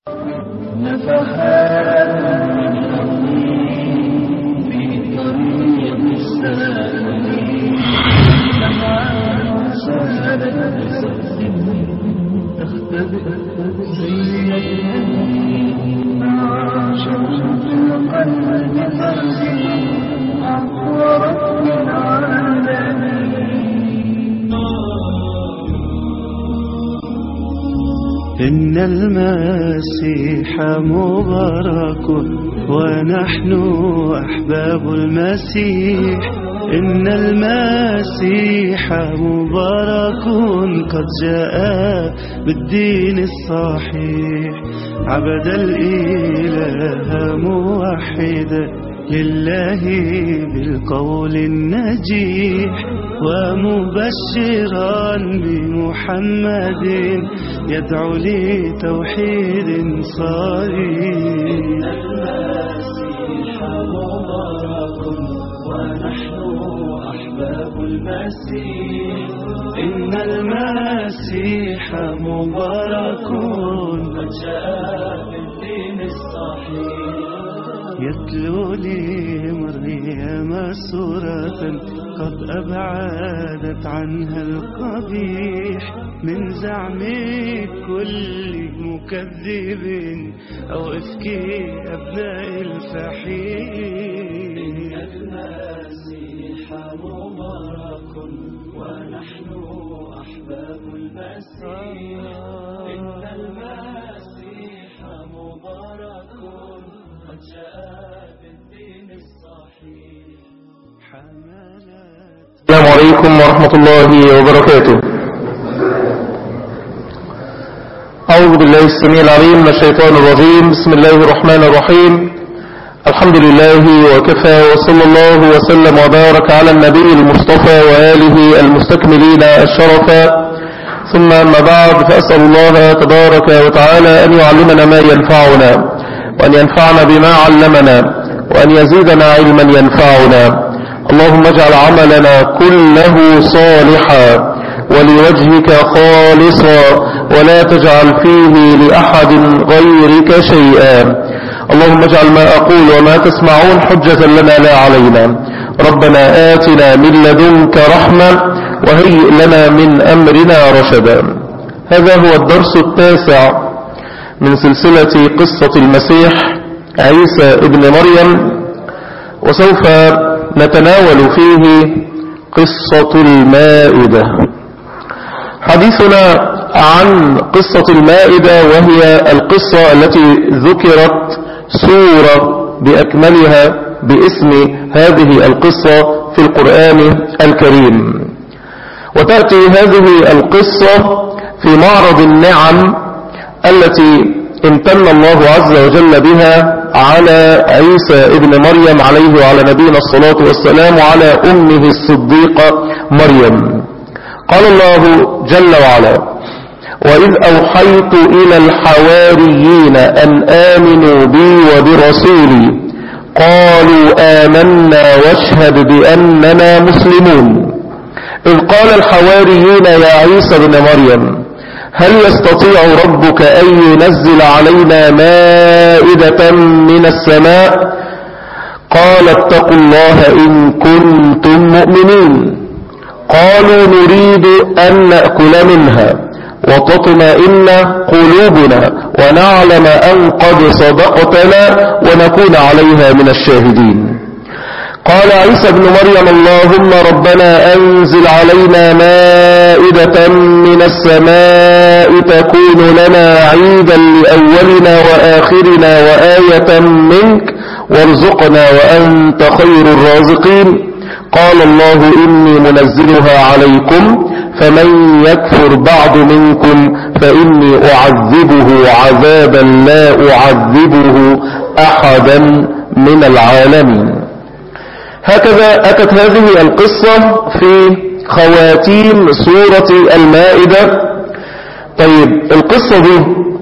نفحات من حنين في طريق السالمين، نفحات سالت بصدق تختبئ زي اليمين، شمس القلب تنزل أقوى رب العالمين. إن المسيح مبارك ونحن أحباب المسيح، إن المسيح مبارك قد جاء بالدين الصحيح، عبد الإله موحدا لله بالقول النجيح، ومبشرا بمحمد يدعو لتوحيد صريح. المسيح مبارك ونحن أحباب المسيح، إن المسيح مبارك قد جاء بالدين الصحيح، يتلو لمريم سورة قد أبعدت عنها القبيح، من زعم كل مكذب أو إفك أبناء الفحيح. المسيح مبارك ونحن أحباب المسيح، إن المسيح مبارك قد جاء بالدين الصحيح. السلام عليكم ورحمة الله وبركاته. أعوذ بالله السميع العليم من الشيطان الرجيم. بسم الله الرحمن الرحيم. الحمد لله وكفى، وصلى الله وسلم وبارك على النبي المصطفى وآله المستكملين الشرفا، ثم أما بعد، فأسأل الله تبارك وتعالى أن يعلمنا ما ينفعنا، وأن ينفعنا بما علمنا، وأن يزيدنا علما ينفعنا. اللهم اجعل عملنا كله صالحا ولوجهك خالصا، ولا تجعل فيه لأحد غيرك شيئا. اللهم اجعل ما أقول وما تسمعون حجة لنا لا علينا. ربنا آتنا من لدنك رحمة وهيئ لنا من أمرنا رشدا. هذا هو الدرس التاسع من سلسلة قصة المسيح عيسى ابن مريم، وسوف نتناول فيه قصة المائدة. حديثنا عن قصة المائدة، وهي القصة التي ذكرت سورة بأكملها باسم هذه القصة في القرآن الكريم، وتأتي هذه القصة في معرض النعم التي امتن الله عز وجل بها على عيسى ابن مريم عليه وعلى نبينا الصلاة والسلام، وعلى أمه الصديقة مريم. قال الله جل وعلا: وإذ أوحيت إلى الحواريين أن آمنوا بي وبرسولي قالوا آمنا واشهد بأننا مسلمون. إذ قال الحواريون يا عيسى ابن مريم هل يستطيع ربك أن ينزل علينا مائدة من السماء؟ قال اتقوا الله إن كنتم مؤمنين. قالوا نريد أن نأكل منها وتطمئن قلوبنا ونعلم أن قد صدقتنا ونكون عليها من الشاهدين. قال عيسى ابن مريم اللهم ربنا أنزل علينا مائدة من السماء تكون لنا عيدا لأولنا وآخرنا وآية منك وارزقنا وأنت خير الرازقين. قال الله إني منزلها عليكم فمن يكفر بعد منكم فإني أعذبه عذابا لا أعذبه أحدا من العالمين. هكذا أتت هذه القصة في خواتيم سورة المائدة. طيب، القصة دي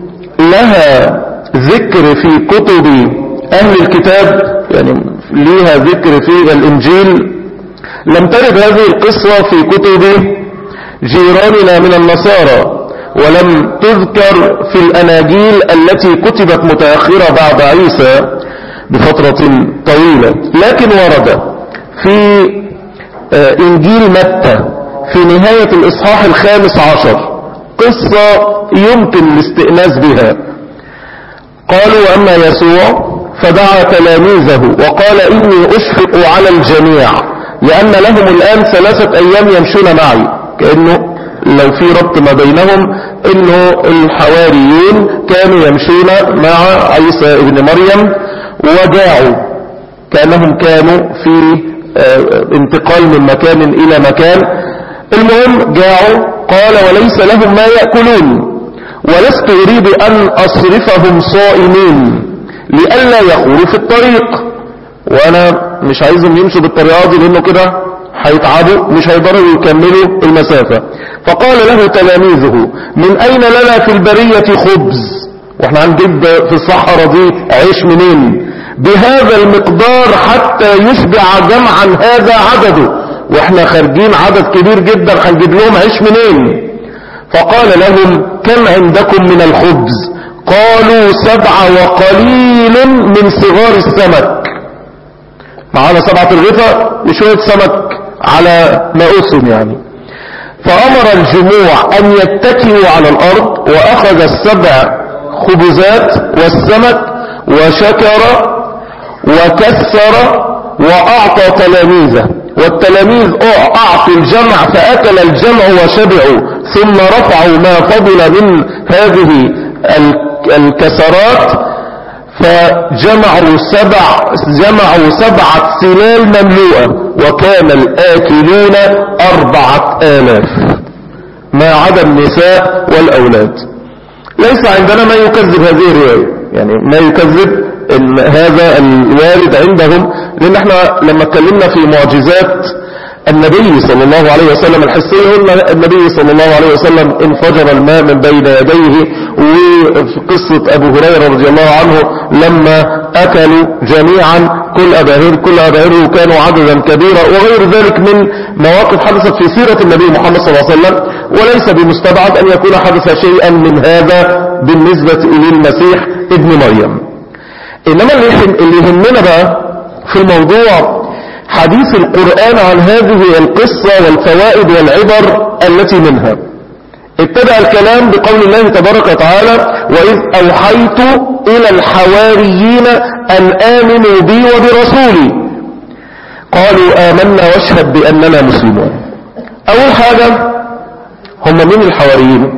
لها ذكر في كتب أهل الكتاب، يعني ليها ذكر في الإنجيل. لم ترد هذه القصة في كتب جيراننا من النصارى، ولم تذكر في الأناجيل التي كتبت متأخرة بعد عيسى بفترة طويلة، لكن ورد في إنجيل متى في نهاية الإصحاح 15 قصة يمكن الاستئناس بها. قالوا أما يسوع فدعا تلاميذه وقال إني أشفق على الجميع لأن لهم الآن 3 أيام يمشون معي، كأنه لو في ربط ما بينهم إنه الحواريون كانوا يمشون مع عيسى ابن مريم وجاعوا، كأنهم كانوا في انتقال من مكان إلى مكان. المهم جاعوا، قال وليس لهم ما يأكلون ولست أريد أن أصرفهم صائمين لئلا يخوروا في الطريق، وأنا مش عايزهم يمشوا بالطريقة دي لأنه كده هيتعبوا مش هيقدروا يكملوا المسافة. فقال له تلاميذه من أين لنا في البرية خبز، واحنا هنجيب في الصحراء دي عيش منين بهذا المقدار حتى يشبع جمعا هذا عدده، واحنا خارجين عدد كبير جدا هنجيب لهم عيش منين؟ فقال لهم كم عندكم من الخبز؟ قالوا 7 وقليل من صغار السمك. معانا 7 رغيفة وشوية سمك على ماؤسهم يعني. فأمر الجموع أن يتكئوا على الأرض وأخذ 7 خبزات والسمك وشكر وكسر وأعطى تلاميذه، والتلاميذ أعطوا الجمع فأكل الجمع وشبعوا، ثم رفعوا ما فضل من هذه الكسرات فجمعوا 7 سلال مملوءة، وكان الآكلون 4000 ما عدا النساء والأولاد. ليس عندنا ما يكذب هذه الرواية، يعني ما يكذب هذا الوارد عندهم، لأن احنا لما اتكلمنا في معجزات النبي صلى الله عليه وسلم الحسية قلنا النبي صلى الله عليه وسلم انفجر الماء من بين يديه، وفي قصة أبو هريرة رضي الله عنه لما أكلوا جميعا كل أباهره كانوا عددا كبيرا، وغير ذلك من مواقف حدثت في سيرة النبي محمد صلى الله عليه وسلم، وليس بمستبعد أن يكون حدث شيئا من هذا بالنسبة للمسيح ابن مريم. إنما اللي يهمنا بقى في الموضوع حديث القرآن عن هذه القصة والفوائد والعبر التي منها. ابتدأ الكلام بقول الله تبارك وتعالى وإذ أوحيت إلى الحواريين أن آمنوا بي وبرسولي قالوا آمنا واشهد بأننا مسلمون. أول حاجة هم من الحواريين؟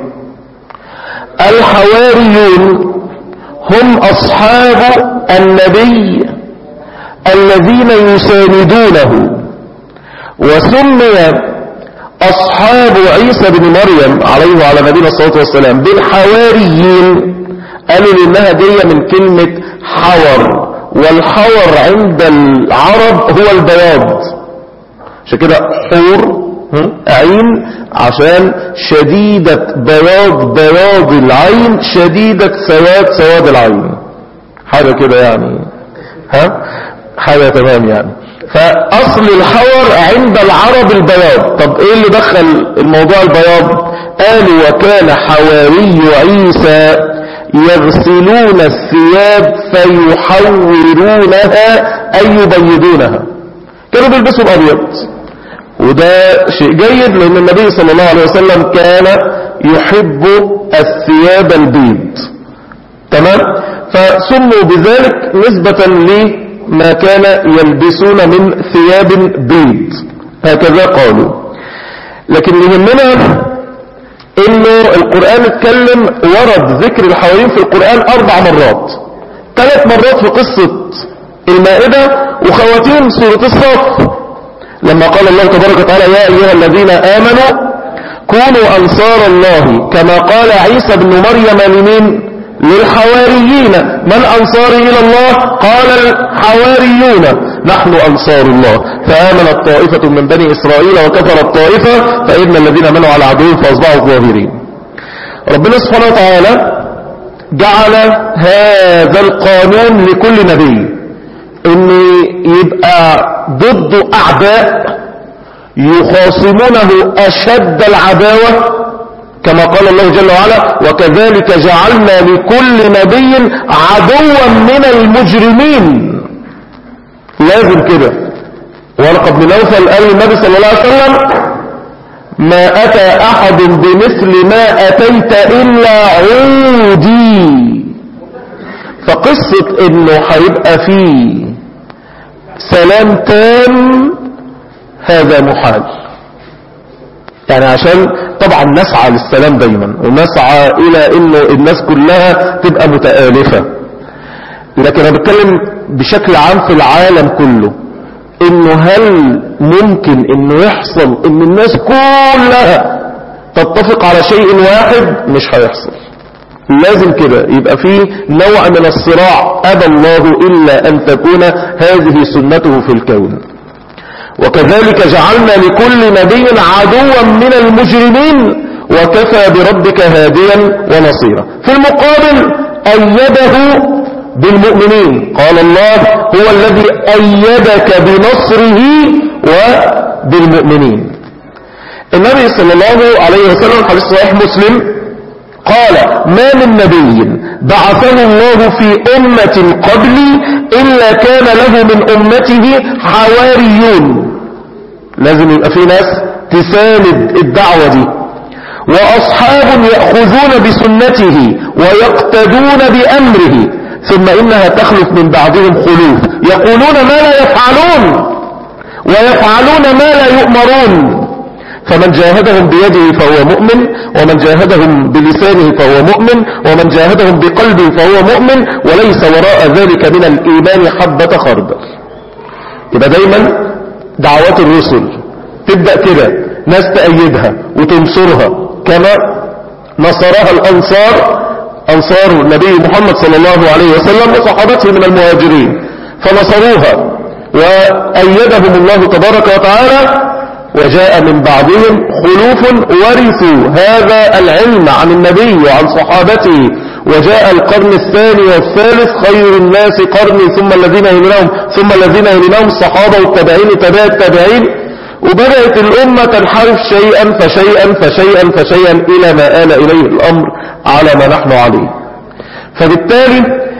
الحواريون هم أصحاب النبي الذين يساندونه، وسمي أصحاب عيسى بن مريم عليه وعلى نبينا الصلاة والسلام بالحواريين، قالوا لأنها جاية من كلمة حور، والحور عند العرب هو البياض، عشان كده حور عين عشان شديدة بياض العين، شديدة سواد العين، حاجة كده يعني حاجة تمام يعني. فأصل الحور عند العرب البياض. طب ايه اللي دخل الموضوع البياض؟ قالوا وكان حواري عيسى يغسلون الثياب فيحورونها أي يبيضونها، كانوا بيلبسوا الأبيض، وده شيء جيد لأن النبي صلى الله عليه وسلم كان يحب الثياب البيض، تمام؟ فسموا بذلك نسبة لما كان يلبسون من ثياب بيض، هكذا قالوا. لكن يهمنا انه القرآن اتكلم، ورد ذكر الحواريين في القرآن 4 مرات، 3 مرات في قصة المائدة وخواتيم سورة الصف، لما قال الله تبارك وتعالى يا أيها الذين آمنوا كونوا أنصار الله كما قال عيسى بن مريم لمن؟ للحواريين. من أنصاري إلى الله؟ قال الحواريون نحن أنصار الله. فآمنت طائفة من بني إسرائيل وكفرت طائفة فإن الذين منوا على عدوهم فأصبحوا ظاهرين. ربنا سبحانه وتعالى جعل هذا القانون لكل نبي، ان يبقى ضد أعداء يخاصمونه أشد العداوة كما قال الله جل وعلا وكذلك جعلنا لكل نبي عدوا من المجرمين. لازم كده. ورقة بن نوفل قال النبي صلى الله عليه وسلم ما أتى أحد بمثل ما أتيت إلا عودي. فقصة إنه هيبقى فيه سلام تام هذا محال. يعني عشان طبعا نسعى للسلام دايما ونسعى إلى إنه الناس كلها تبقى متآلفة، لكن أنا بتكلم بشكل عام في العالم كله، إنه هل ممكن إنه يحصل إن الناس كلها تتفق على شيء واحد؟ مش هيحصل. لازم كده يبقى فيه نوع من الصراع، أبى الله إلا أن تكون هذه سنته في الكون. وكذلك جعلنا لكل نبي عدوا من المجرمين وكفى بربك هاديا ونصيرا. في المقابل أيده بالمؤمنين، قال الله هو الذي أيدك بنصره وبالمؤمنين. النبي صلى الله عليه وسلم حديث صحيح مسلم قال ما من نبي بعثه الله في أمة قبلي إلا كان له من أمته حواريون. لازم يبقى في ناس تساند الدعوة دي، وأصحاب يأخذون بسنته ويقتدون بأمره، ثم إنها تخلف من بعضهم خلوف يقولون ما لا يفعلون ويفعلون ما لا يؤمرون. فمن جاهدهم بيده فهو مؤمن، ومن جاهدهم بلسانه فهو مؤمن، ومن جاهدهم بقلبه فهو مؤمن، وليس وراء ذلك من الإيمان حبة خردل. يبقى دايما دعوات الرسل تبدأ كده، ناس تأيدها وتنصرها كما نصرها الأنصار، أنصار النبي محمد صلى الله عليه وسلم وصحابته من المهاجرين، فنصروها وأيدهم الله تبارك وتعالى. وجاء من بعضهم خلوف ورثوا هذا العلم عن النبي وعن صحابته، وجاء القرن الثاني والثالث خير الناس قرني ثم الذين يلونهم ثم الذين يلونهم، الصحابة والتابعين تبع التابعين، وبدأت الأمة تنحرف شيئا فشيئا فشيئا فشيئا إلى ما آل إليه الأمر على ما نحن عليه. فبالتالي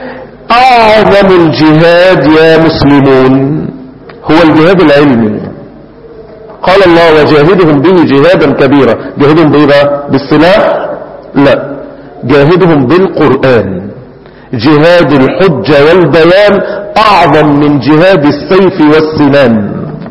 أعظم الجهاد يا مسلمون هو الجهاد العلمي. قال الله وجاهدهم به جهادا كبيرا. جاهدهم بإيه بقى؟ بالسلاح؟ لا، جاهدهم بالقرآن. جهاد الحجة والبيان أعظم من جهاد السيف والسنان،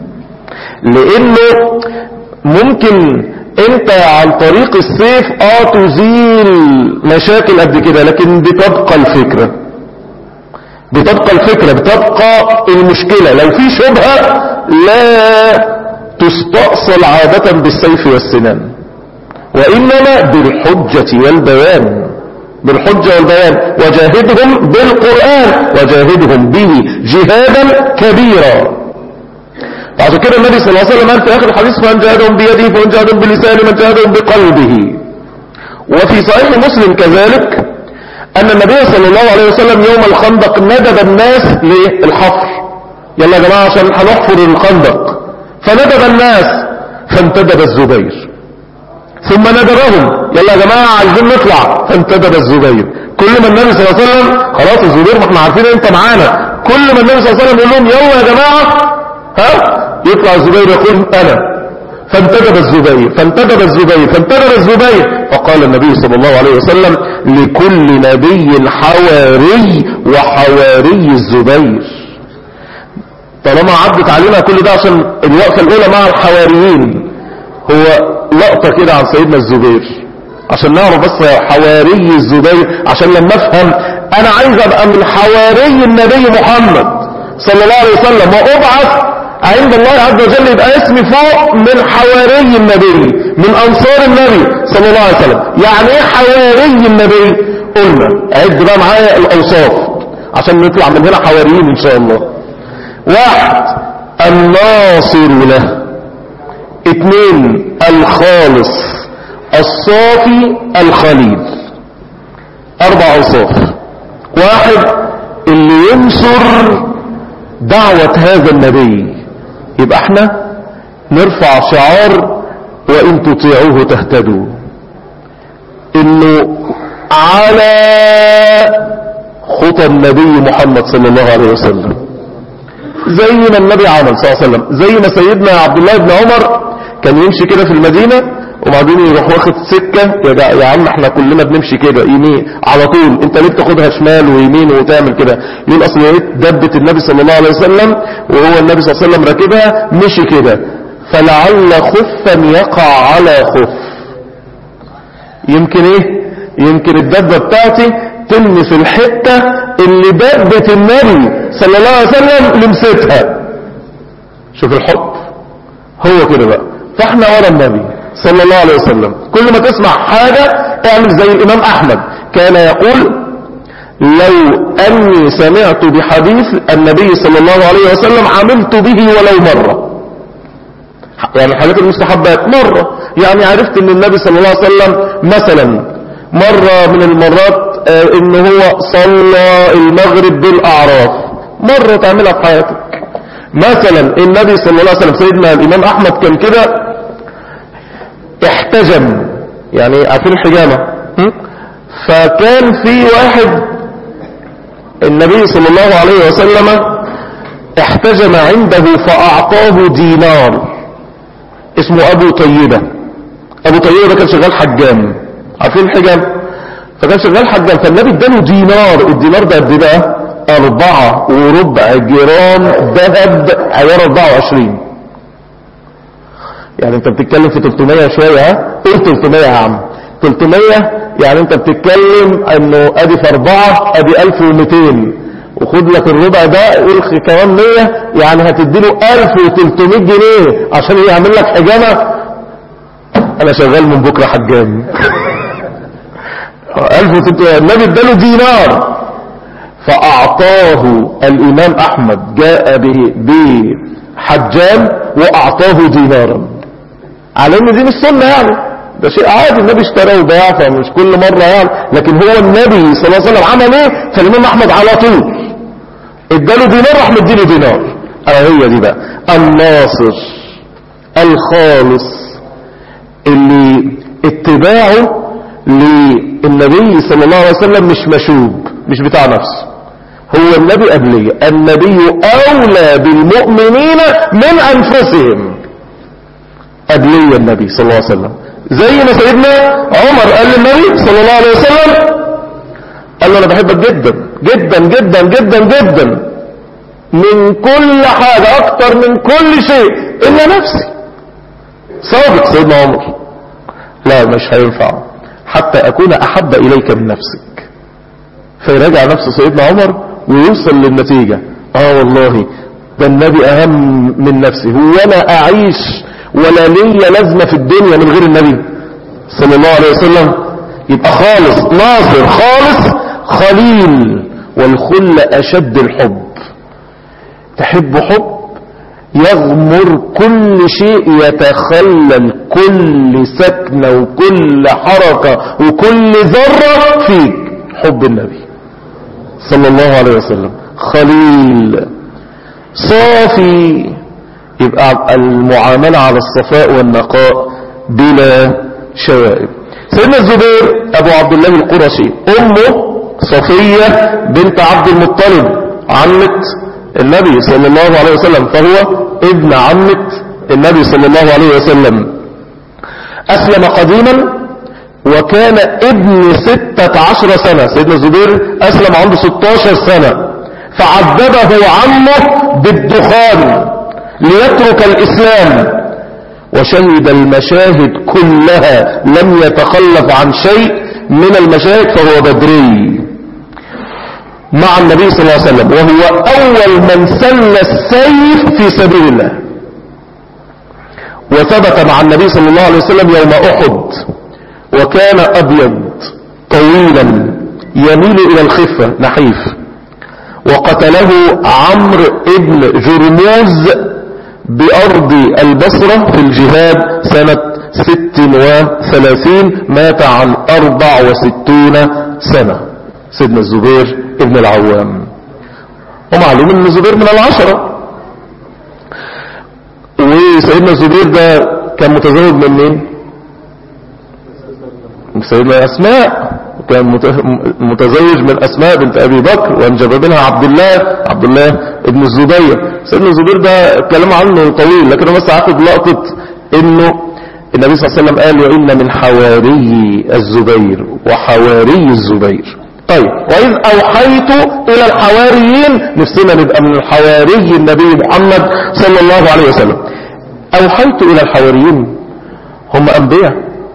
لأنه ممكن انت عن طريق السيف تزيل مشاكل قد كده، لكن بتبقى الفكرة، بتبقى الفكرة، بتبقى المشكلة. لو في شبهة لا تستأصل عادة بالسيف والسنان، وإنما بالحجة والبيان، بالحجة والبيان. وجاهدهم بالقرآن وجاهدهم به جهادا كبيرا. بعد كده النبي صلى الله عليه وسلم قال في آخر الحديث فمن جاهدهم بيده فمن جاهدهم بلسانه من جاهدهم بقلبه. وفي صحيح مسلم كذلك أن النبي صلى الله عليه وسلم يوم الخندق ندب الناس للحفر، يلا يا جماعة عشان هنحفر الخندق، فندب الناس فانتدب الزبير، ثم ندبهم يلا يا جماعة عايزين نطلع، فانتدب الزبير. كل ما النبي صلى الله عليه وسلم خلاص الزبير ما احنا عارفين انت معانا، كل ما النبي صلى الله عليه وسلم يقول لهم يلا يا جماعة يطلع الزبير يقول انا، فانتدب الزبير فانتدب الزبير فانتدب الزبير. فقال النبي صلى الله عليه وسلم لكل نبي حواري وحواري الزبير. طالما عدت علينا كل ده عشان الوقفة الأولى مع الحواريين، هو لقطة كده عن سيدنا الزبير عشان نعرف بس حواري الزبير، عشان لما افهم انا عايز ابقى من حواري النبي محمد صلى الله عليه وسلم وابعث عند الله عز وجل يبقى اسمي فوق من حواري النبي، من انصار النبي صلى الله عليه وسلم. يعني ايه حواري النبي؟ قلنا عد بقى معايا الاوصاف عشان نطلع من هنا حواريين ان شاء الله. 1 الناصر له، 2 الخالص الصافي الخليل. 4 اوصاف. 1 اللي ينصر دعوة هذا النبي، يبقى احنا نرفع شعار وإن تطيعوه تهتدوا. انه على خطى النبي محمد صلى الله عليه وسلم، زي ما النبي عمل صلى الله عليه وسلم. زي ما سيدنا عبد الله بن عمر كان يمشي كده في المدينة وبعدين يروح واخد سكة، يا عم احنا كلنا بنمشي كده يمين على طول، انت ليه بتاخدها شمال ويمين وتعمل كده؟ يقول اصل لقيت دبة النبي صلى الله عليه وسلم وهو النبي صلى الله عليه وسلم راكبها مشي كده، فلعل خفا يقع على خف. يمكن ايه؟ يمكن الدبة بتاعتي تلمس الحتة اللي دبة النبي صلى الله عليه وسلم لمستها. شوف الحب هو كده بقى. فاحنا ورا النبي صلى الله عليه وسلم. كل ما تسمع حاجة اعمل زي الامام احمد كان يقول لو اني سمعت بحديث النبي صلى الله عليه وسلم عملت به ولو مرة. يعني الحاجات المستحبات مرة، يعني عرفت ان النبي صلى الله عليه وسلم مثلا مرة من المرات ان هو صلى المغرب بالاعراف، مرة تعملها في حياتك. مثلا النبي صلى الله عليه وسلم سيدنا الامام احمد كان كده احتجم، يعني عارفين الحجامة، فكان في واحد النبي صلى الله عليه وسلم احتجم عنده فاعطاه دينار اسمه ابو طيبة. ابو طيبة ده كان شغال حجام، عارفين الحجام؟ فكان شغال حجام، فالنبي اداله دينار. الدينار ده قد ايه بقى؟ 4.25 جرام ذهب عيار 24. يعني انت بتتكلم في 300 شوية، ها؟ قول 300 يا عم، 300 يعني انت بتتكلم انه ادي في 4 ادي 1200، وخد لك الربع ده قول كمان 100، يعني هتديله 1300 جنيه عشان يعمل لك حجامة. انا شغال من بكرة حجام. 1300. النبي اداله دينار فاعطاه الامام احمد، جاء بحجام واعطاه دينارا، على ان دي مش سنة يعني، ده شيء عادي النبي اشتراه وباع، فمش كل مرة يعني، لكن هو النبي صلى الله عليه وسلم عمل ايه؟ فالامام احمد على طول اداله دينار راح مديله دينار. هي دي بقى الناصر الخالص اللي اتباعه للنبي صلى الله عليه وسلم مش مشوب، مش بتاع نفسه. هو النبي قبليه، النبي اولى بالمؤمنين من انفسهم. قبليه النبي صلى الله عليه وسلم، زي ما سيدنا عمر قال للنبي صلى الله عليه وسلم، قال له انا بحبك جدا جدا جدا جدا جدا من كل حاجة، اكتر من كل شيء الا نفسي. صادق سيدنا عمر، لا مش هينفع حتى اكون احب اليك من نفسك. فيراجع نفسه سيدنا عمر ويوصل للنتيجة، والله ده النبي اهم من نفسي، هو انا اعيش ولا لي لازمة في الدنيا من غير النبي صلى الله عليه وسلم. يبقى خالص ناصر، خالص خليل، والخل اشد الحب. تحب حب يغمر كل شيء، يتخلل كل سكنة وكل حركة وكل ذرة فيك، حب النبي صلى الله عليه وسلم. خليل صافي، يبقى المعاملة على الصفاء والنقاء بلا شوائب. سيدنا الزبير ابو عبد الله القرشي، امه صفية بنت عبد المطلب عمة النبي صلى الله عليه وسلم، فهو ابن عمة النبي صلى الله عليه وسلم. اسلم قديما وكان ابن 16 سنة. سيدنا الزبير اسلم عنده 16 سنة، فعذبه عمه بالدخان ليترك الاسلام، وشهد المشاهد كلها، لم يتخلف عن شيء من المشاهد، فهو بدري مع النبي صلى الله عليه وسلم، وهو اول من سل السيف في سبيل الله، وثبت مع النبي صلى الله عليه وسلم يوم احد، وكان ابيض طويلا يميل الى الخفة نحيف. وقتله عمرو ابن جرموز بأرض البصرة في الجهاد سنة 36، مات عن 64 سنة. سيدنا الزبير ابن العوام، ومعلوم ان الزبير من 10. وسيدنا الزبير ده كان متزوج من مين؟ من سيدنا أسماء، كان متزوج من أسماء بنت أبي بكر، وانجب منها عبد الله ابن الزبير. سيدنا الزبير ده الكلام عنه طويل، لكن بس هاخد لقطة انه النبي صلى الله عليه وسلم قال وإن من حواري الزبير وحواري الزبير. طيب، وإذ أوحيت إلى الحواريين، نفسنا نبقى من الحواري النبي محمد صلى الله عليه وسلم. أوحيت إلى الحواريين هم أنبياء،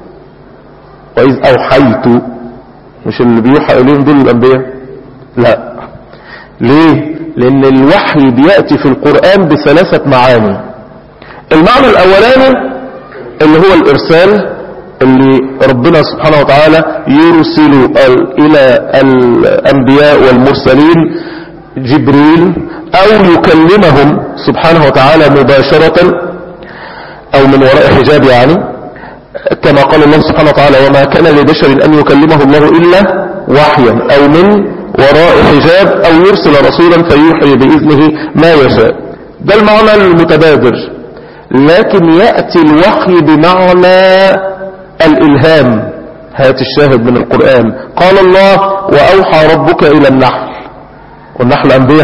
وإذ أوحيت مش اللي بيوحى إليهم دول الأنبياء، لا. ليه؟ لأن الوحي بيأتي في القرآن بثلاثة معاني. المعنى الأولاني اللي هو الإرسال، اللي ربنا سبحانه وتعالى يرسل إلى الأنبياء والمرسلين جبريل، أو يكلمهم سبحانه وتعالى مباشرة أو من وراء حجاب، يعني كما قال الله سبحانه وتعالى وما كان لبشر أن يكلمه الله إلا وحيا أو من وراء حجاب أو يرسل رسولا فيوحي بإذنه ما يشاء. ده المعنى المتبادر. لكن يأتي الوحي بمعنى الإلهام. هات الشاهد من القرآن، قال الله وأوحى ربك إلى النحل، والنحل أنبياء.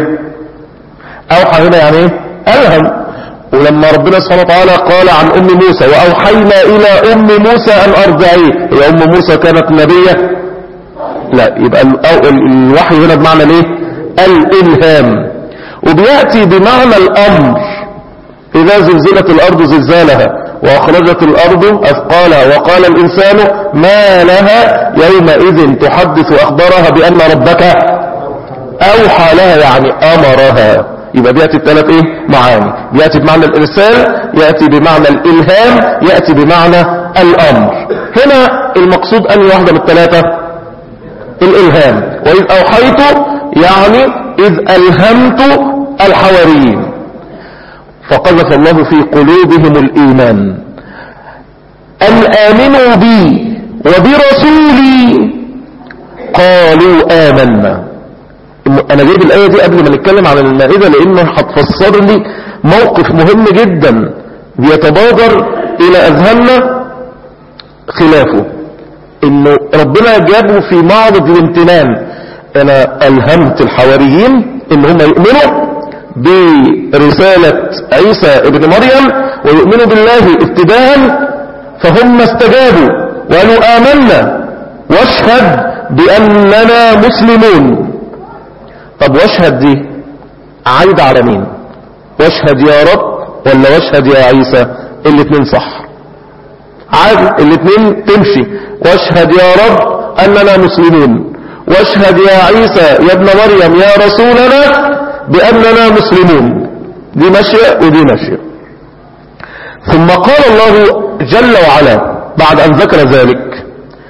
أوحى هنا يعني إيه؟ ألهم. ولما ربنا سبحانه وتعالى قال عن أم موسى وأوحينا إلى أم موسى أن أرضعيه، هي أم موسى كانت نبية؟ لا. يبقى الوحي هنا بمعنى ليه؟ الإلهام. وبيأتي بمعنى الأمر، إذا زلزلت الأرض زلزالها وأخرجت الأرض أثقالها وقال الإنسان ما لها يومئذ تحدث أخبارها بأن ربك أوحى لها، يعني أمرها. يبقى بيأتي بثلاث إيه؟ معاني. بيأتي بمعنى الإرسال، يأتي بمعنى الإلهام، يأتي بمعنى الأمر. هنا المقصود أن واحدة من الثلاثة الإلهام. وإذ أوحيت يعني إذ ألهمت الحواريين، فقذف الله في قلوبهم الإيمان أن آمنوا بي وبرسولي قالوا آمنا. أنا جايب الآية دي قبل ما نتكلم عن المائدة، لأنه هتفسر لي موقف مهم جدا بيتبادر إلى أذهاننا خلافه، إنه ربنا جابه في معرض الامتنان. أنا ألهمت الحواريين إن هم يؤمنوا برسالة عيسى ابن مريم ويؤمنوا بالله ابتداء، فهم استجابوا وقالوا آمنا واشهد بأننا مسلمون. طب واشهد دي عايدة على مين؟ واشهد يا رب ولا واشهد يا عيسى؟ الاتنين صح عادي، الاتنين تمشي. واشهد يا رب أننا مسلمون، واشهد يا عيسى يا ابن مريم يا رسولنا بأننا مسلمون. دي ماشية ودي ماشية. ثم قال الله جل وعلا بعد أن ذكر ذلك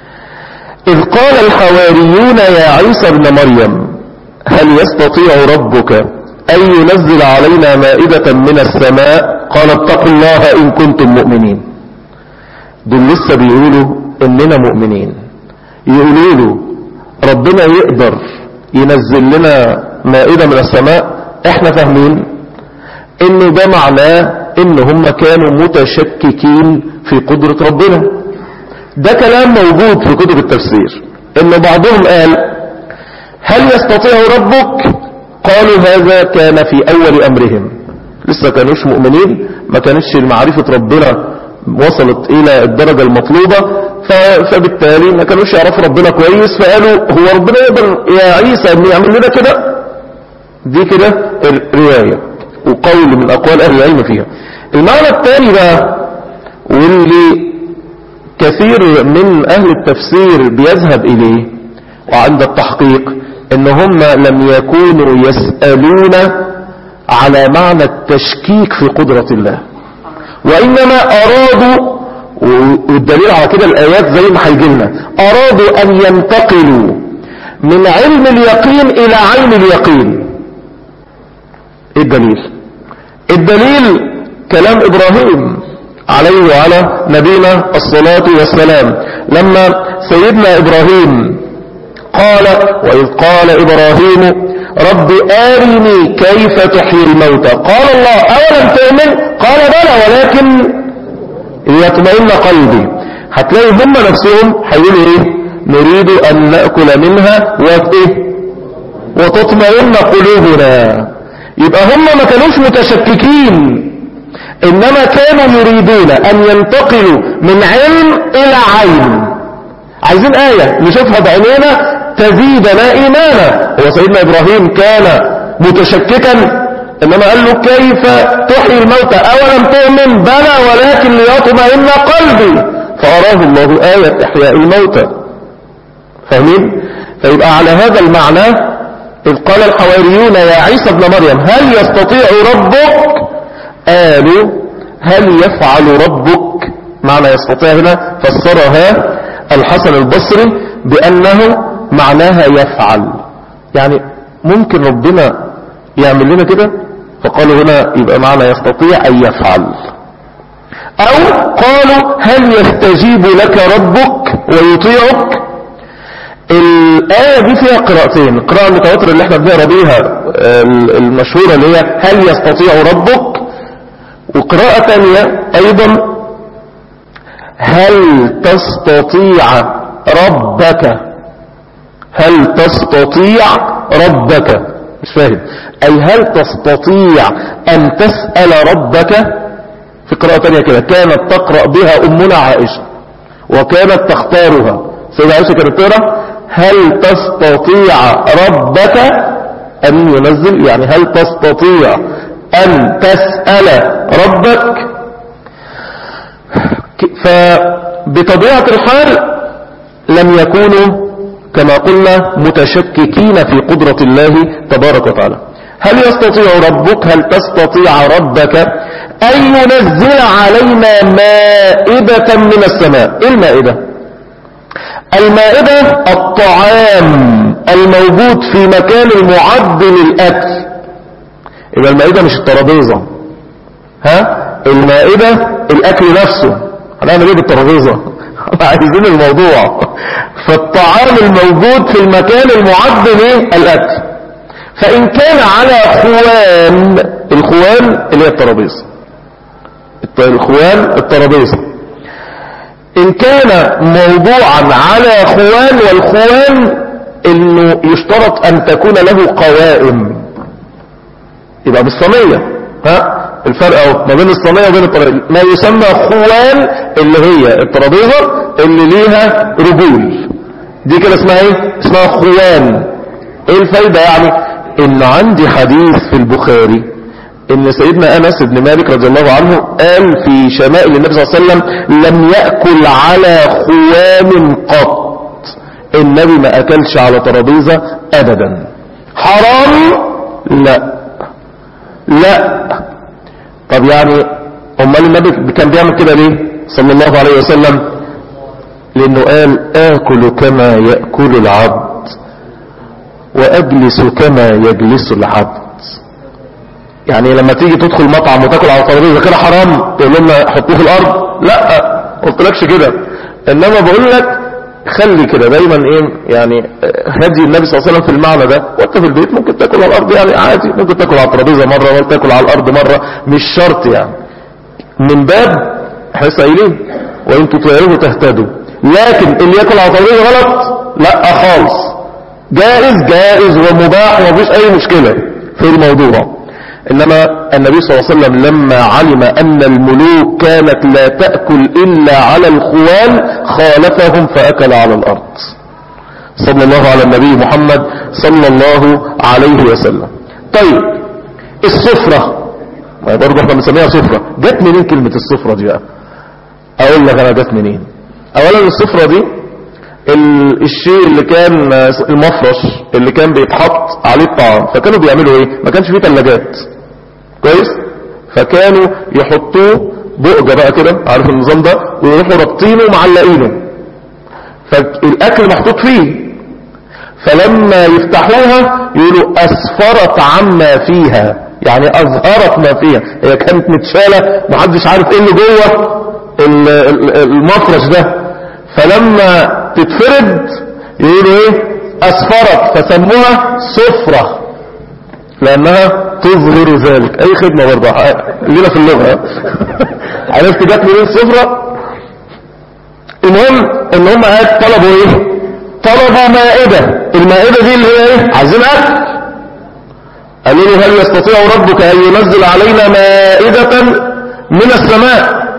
إذ قال الحواريون يا عيسى ابن مريم هل يستطيع ربك أن ينزل علينا مائدة من السماء؟ قال اتقوا الله إن كنتم مؤمنين. دول لسه بيقولوا إننا مؤمنين، يقولوا له ربنا يقدر ينزل لنا مائدة من السماء. احنا فاهمين ان ده معناه ان هم كانوا متشككين في قدرة ربنا. ده كلام موجود في كتب التفسير، ان بعضهم قال هل يستطيع ربك؟ قالوا هذا كان في اول امرهم، لسه كانوش مؤمنين، ما كانتش معرفة ربنا وصلت الى الدرجة المطلوبة، فبالتالي ما كانوش يعرفوا ربنا كويس، فقالوا هو ربنا يقدر يا عيسى ان يعمل لنا كده؟ دي كده الرواية وقول من اقوال اهل العلم فيها. المعنى الثاني بقى، واللي كثير من اهل التفسير بيذهب اليه وعند التحقيق، ان هم لم يكونوا يسألون على معنى التشكيك في قدرة الله، وانما ارادوا، والدليل على كده الايات زي ما هيجيلنا، ارادوا ان ينتقلوا من علم اليقين الى عين اليقين. ايه الدليل؟ الدليل كلام ابراهيم عليه وعلى نبينا الصلاة والسلام، لما سيدنا ابراهيم قال وإذ قال إبراهيم رب آرني كيف تحيي الموتى، قال الله أولم تؤمن؟ قال بلى ولكن ليطمئن قلبي. هتلاقي هم نفسهم هيقولوا ايه؟ نريد ان نأكل منها وتطمئن قلوبنا. يبقى هم ما كانوش متشككين، انما كانوا يريدون ان ينتقلوا من علم الى عين. عايزين آية نشوفها بعينينا تزيدنا ايمانا. هو سيدنا ابراهيم كان متشككا، انما قال له كيف تحيي الموتى اولم تؤمن؟ بلى ولكن ليطمئن قلبي، فاراه الله آية احياء الموتى. فاهمين؟ فيبقى على هذا المعنى إذ قال الحواريون يا عيسى ابن مريم هل يستطيع ربك؟ قالوا هل يفعل ربك؟ معنى يستطيع هنا فسرها الحسن البصري بأنه معناها يفعل، يعني ممكن ربنا يعمل لنا كده، فقالوا هنا يبقى معنى يستطيع أن يفعل. أو قالوا هل يستجيب لك ربك ويطيعك؟ الآية دي فيها قراءتين، القراءة المتواترة اللي احنا بنقرا بيها المشهورة اللي هي هل يستطيع ربك، وقراءة ثانية أيضا هل تستطيع ربك. هل تستطيع ربك، مش فاهم، أي هل تستطيع أن تسأل ربك. في قراءة ثانية كده كانت تقرأ بها أمنا عائشة وكانت تختارها. سيدة عائشة كانت تقرأ هل تستطيع ربك أن ينزل، يعني هل تستطيع أن تسأل ربك. فبطبيعة الحال لم يكونوا كما قلنا متشككين في قدرة الله تبارك وتعالى. هل يستطيع ربك، هل تستطيع ربك أن ينزل علينا مائدة من السماء. إيه المائدة؟ المائدة الطعام الموجود في مكان المعد للأكل. إذا المائدة مش الترابيزة، المائدة الأكل نفسه. هنعمل ايه بالترابيزة؟ عايزين الموضوع. فالطعام الموجود في المكان المعد للأكل، فإن كان على خوان، الخوان اللي هي الترابيزة، الخوان الترابيزة، إن كان موضوعا على خوان، والخوان إنه يشترط أن تكون له قوائم، يبقى بالصينية. الفرق اهو ما بين الصينية وبين الترابيزة، ما يسمى خوان اللي هي الترابيزة اللي ليها رجول، دي كده اسمها ايه؟ اسمها خوان. ايه الفايدة يعني؟ ان عندي حديث في البخاري ان سيدنا انس بن مالك رضي الله عنه قال في شمائل النبي صلى الله عليه وسلم لم يأكل على خوان قط. النبي ما اكلش على ترابيزة ابدا. حرام؟ لا. طب يعني امال النبي كان بيعمل كده ليه صلى الله عليه وسلم؟ لانه قال اكل كما يأكل العبد واجلس كما يجلس العبد. يعني لما تيجي تدخل مطعم وتاكل على ترابيزه كده حرام تقول لهم حطوه في الارض؟ لا، قلتلكش كده، انما بقول لك خلي كده دايما ايه يعني هدي النبي صلى الله عليه وسلم في المعنى ده. وانت في البيت ممكن تاكل على الارض يعني عادي، ممكن تاكل على الترابيزه مره ولا تاكل على الارض مره، مش شرط يعني، من باب احنا قايلين وان تطيعوه تهتدوا. لكن اللي ياكل على الترابيزه غلط لا خالص، جائز ومباح ومفيش اي مشكله في الموضوع. انما النبي صلى الله عليه وسلم لما علم ان الملوك كانت لا تأكل الا على الخوان خالفهم فاكل على الارض صلى الله على النبي محمد صلى الله عليه وسلم. طيب السفرة برضه احنا بنسميها سفرة، جت منين كلمة السفرة دي بقى؟ اقول لك انا جت منين. اولا السفرة دي الشيء اللي كان المفرش اللي كان بيتحط عليه الطعام، فكانوا بيعملوا ايه؟ ما كانش فيه ثلاجات كويس، فكانوا يحطوه بؤجة بقى كده، عارف النظام ده، ويروحوا رابطينه ومعلقينه، فالاكل محطوط فيه، فلما يفتحوها يقولوا اسفرت عما فيها، يعني اظهرت ما فيها، هي كانت متشالة محدش عارف ايه اللي جوه المفرش ده، فلما تتفرد يقولوا ايه؟ اسفرت، فسموها سفرة لانها تظهر ذلك. اي خدمة برضه لينا في اللغة. عرفت جت منين السفرة؟ المهم ان هم طلبوا ايه؟ طلبوا مائدة. المائدة دي اللي هي ايه؟ عايزين اكل. قالوا له هل يستطيع ربك ان ينزل علينا مائدة من السماء؟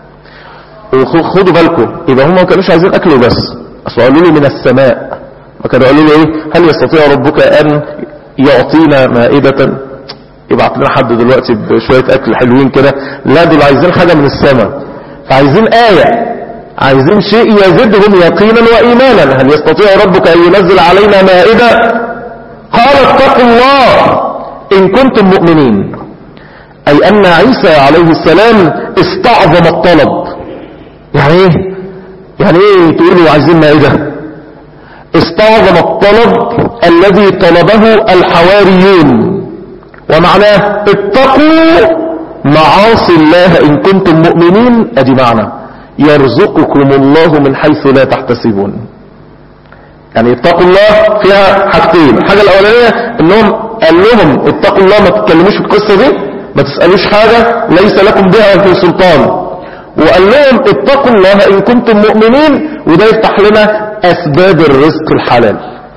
خدوا بالكم، يبقى هم ما كانوش عايزين اكل بس، اصل قالوا له من السماء، ما كانوا قالوا له ايه؟ هل يستطيع ربك ان يعطينا مائدة، يبعت لنا حد دلوقتي بشوية اكل حلوين كده؟ لا، دول عايزين حاجة من السماء، فعايزين آية، عايزين شيء يزدهم يقينا وإيمانا. هل يستطيع ربك أن ينزل علينا مائدة؟ قال اتقوا الله إن كنتم مؤمنين. أي أن عيسى عليه السلام استعظم الطلب. يعني ايه؟ يعني ايه تقولوا عايزين مائدة؟ استعظم الطلب الذي طلبه الحواريون، ومعناه اتقوا معاصي الله إن كنتم مؤمنين. أدي معنى يرزقكم الله من حيث لا تحتسبون. يعني اتقوا الله فيها حاجتين. الحاجة الأولانية انهم قال لهم اتقوا الله، ما تتكلموش في القصة دي، ما تسألوش حاجة ليس لكم بها في سلطان. وقال لهم اتقوا الله إن كنتم مؤمنين، وده يفتح لنا أسباب الرزق الحلال.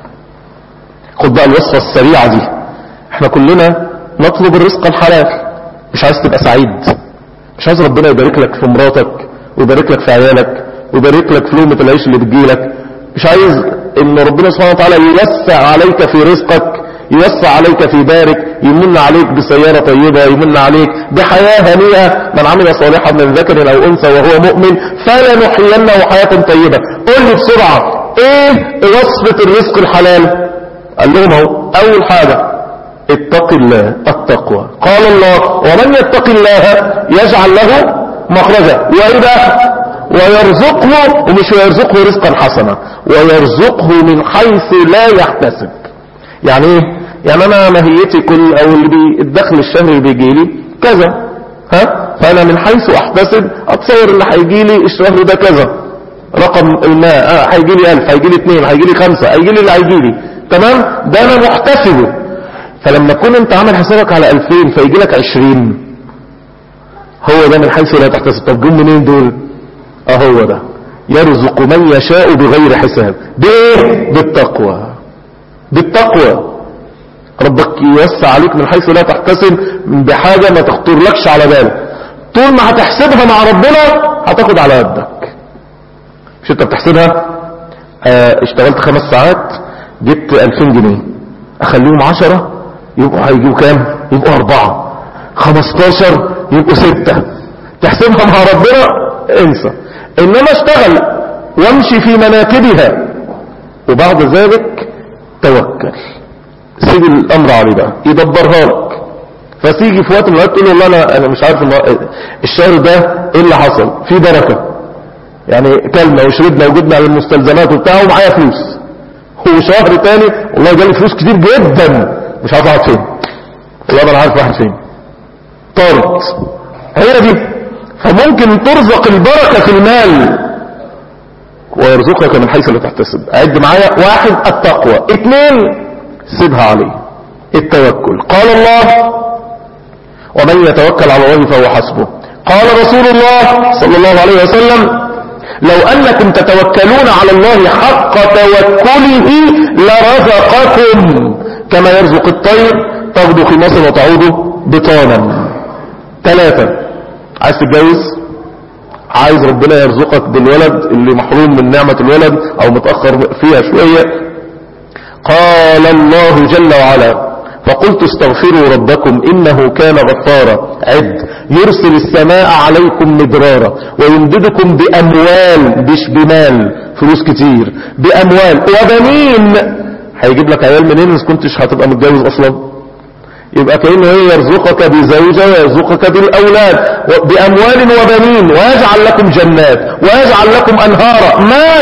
خد بقى الوصفة السريعة دي. احنا كلنا نطلب الرزق الحلال. مش عايز تبقى سعيد، مش عايز ربنا يبارك لك في مراتك ويبارك لك في عيالك ويبارك لك في لقمة العيش اللي بتجيلك، مش عايز ان ربنا سبحانه وتعالى يوسع عليك في رزقك، يوسع عليك في دارك، يمن عليك بسيارة طيبة، يمن عليك بحياة هنيئة. من عمل صالحا من ذكر او انثى وهو مؤمن فلنحيينه حياة طيبة. قول لي بسرعة ايه وصفة الرزق الحلال؟ قال لهم اهو، اول حاجة اتق الله، التقوى. قال الله ومن يتق الله يجعل له مخرجا وإذا ويرزقه، ومش ويرزقه رزقا حسنا، ويرزقه من حيث لا يحتسب. يعني ايه؟ يعني انا ماهيتي كل او اللي الدخل الشهري بيجي لي كذا، فانا من حيث احتسب اتصور اللي هيجي لي الشهر ده كذا، رقم الماء هيجي لي 1000، هيجي لي 2، هيجي لي 5، هيجي لي اللي هيجي لي، تمام؟ ده انا محتسبه. فلما تكون انت عامل حسابك على 2000 فيجي لك 20، هو ده من حيث لا تحتسب. طب جم منين دول؟ هو ده يرزق من يشاء بغير حساب. بايه؟ بالتقوى. بالتقوى ربك يوسع عليك من حيث لا تحتسب، بحاجة ما تخطرلكش على بالك. طول ما هتحسبها مع ربنا هتاخد على قدك. مش انت بتحسبها؟ اشتغلت 5 ساعات جبت 2000 جنيه، اخليهم 10 يبقوا هيجيبوا كام؟ يبقوا 4. 15 يبقوا 6. تحسبها مع ربنا انسى. انما اشتغل وامشي في مناكبها، وبعد ذلك توكل، سيب الامر عليه بقى يدبرها لك. فتيجي في وقت من الوقت تقول والله انا مش عارف الشهر ده ايه اللي حصل، في بركه يعني كلنا وشربنا وجبنا على المستلزمات وبتاع ومعايا فلوس. هو شهر تاني والله جالي فلوس كتير جدا مش عارف اقعد فين، والله انا عارف واحد فين، طارت. هي دي. فممكن ترزق البركة في المال ويرزقك من حيث لا تحتسب. عد معايا: 1 التقوى، 2 سيبها عليه التوكل. قال الله ومن يتوكل على الله فهو حسبه. قال رسول الله صلى الله عليه وسلم: لو أنكم تتوكلون على الله حق توكله لرزقكم كما يرزق الطير تغدو خماصا وتعود بطانا. 3 عايز تتجوز، عايز ربنا يرزقك بالولد اللي محروم من نعمة الولد او متأخر فيها شوية. قال الله جل وعلا: فقلت استغفروا ربكم إنه كان غفارا. عد: يرسل السماء عليكم مدرارا ويمددكم بأموال، مش بمال فلوس كتير، بأموال وبنين. هيجيب لك عيال منين إذا كنتش هتبقى متجوز أصلا؟ يبقى كأنه يرزقك بزوجة ويرزقك بالأولاد، بأموال وبنين، ويجعل لكم جنات ويجعل لكم أنهارا.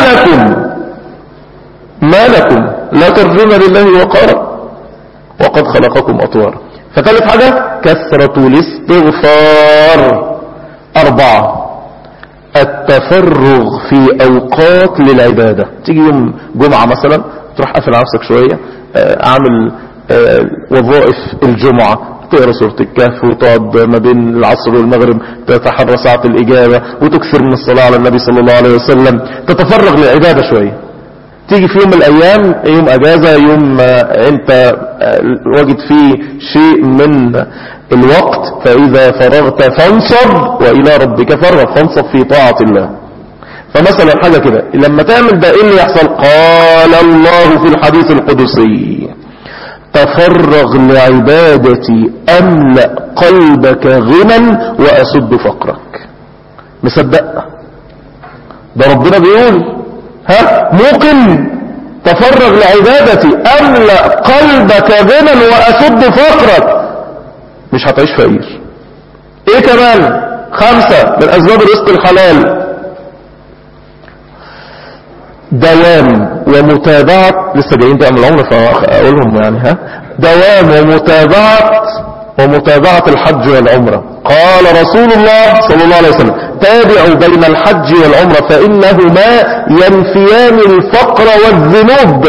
ما لكم لا ترجون لله وقارا وقد خلقكم أطوارا. فثالث حاجة كثرة الاستغفار. 4 التفرغ في أوقات للعبادة. تيجي يوم جمعة مثلا تروح قافل على نفسك شوية، اعمل وظائف الجمعة، تقرأ سورة الكهف وتقعد ما بين العصر والمغرب تتحرى ساعة الإجابة وتكثر من الصلاة على النبي صلى الله عليه وسلم، تتفرغ للعبادة شوية. تيجي في يوم من الأيام، يوم أجازة، يوم أنت وجد فيه شيء من الوقت، فإذا فرغت فانصب وإلى ربك فرغ، فانصب في طاعة الله. فمثلا حاجة كده لما تعمل ده ايه اللي يحصل؟ قال الله في الحديث القدسي: تفرغ لعبادتي أملأ قلبك غنى وأسد فقرك. مصدق؟ ده ربنا بيقول موقن تفرغ لعبادتي أملأ قلبك غنى وأسد فقرك. مش هتعيش فقير. ايه كمان؟ 5 من أسباب رزق الحلال: دوام ومتابعة. لسه جايين بقى من العمر فأقولهم يعني دوام ومتابعة الحج والعمرة. قال رسول الله صلى الله عليه وسلم: تابعوا بين الحج والعمرة فإنهما ينفيان الفقر والذنوب.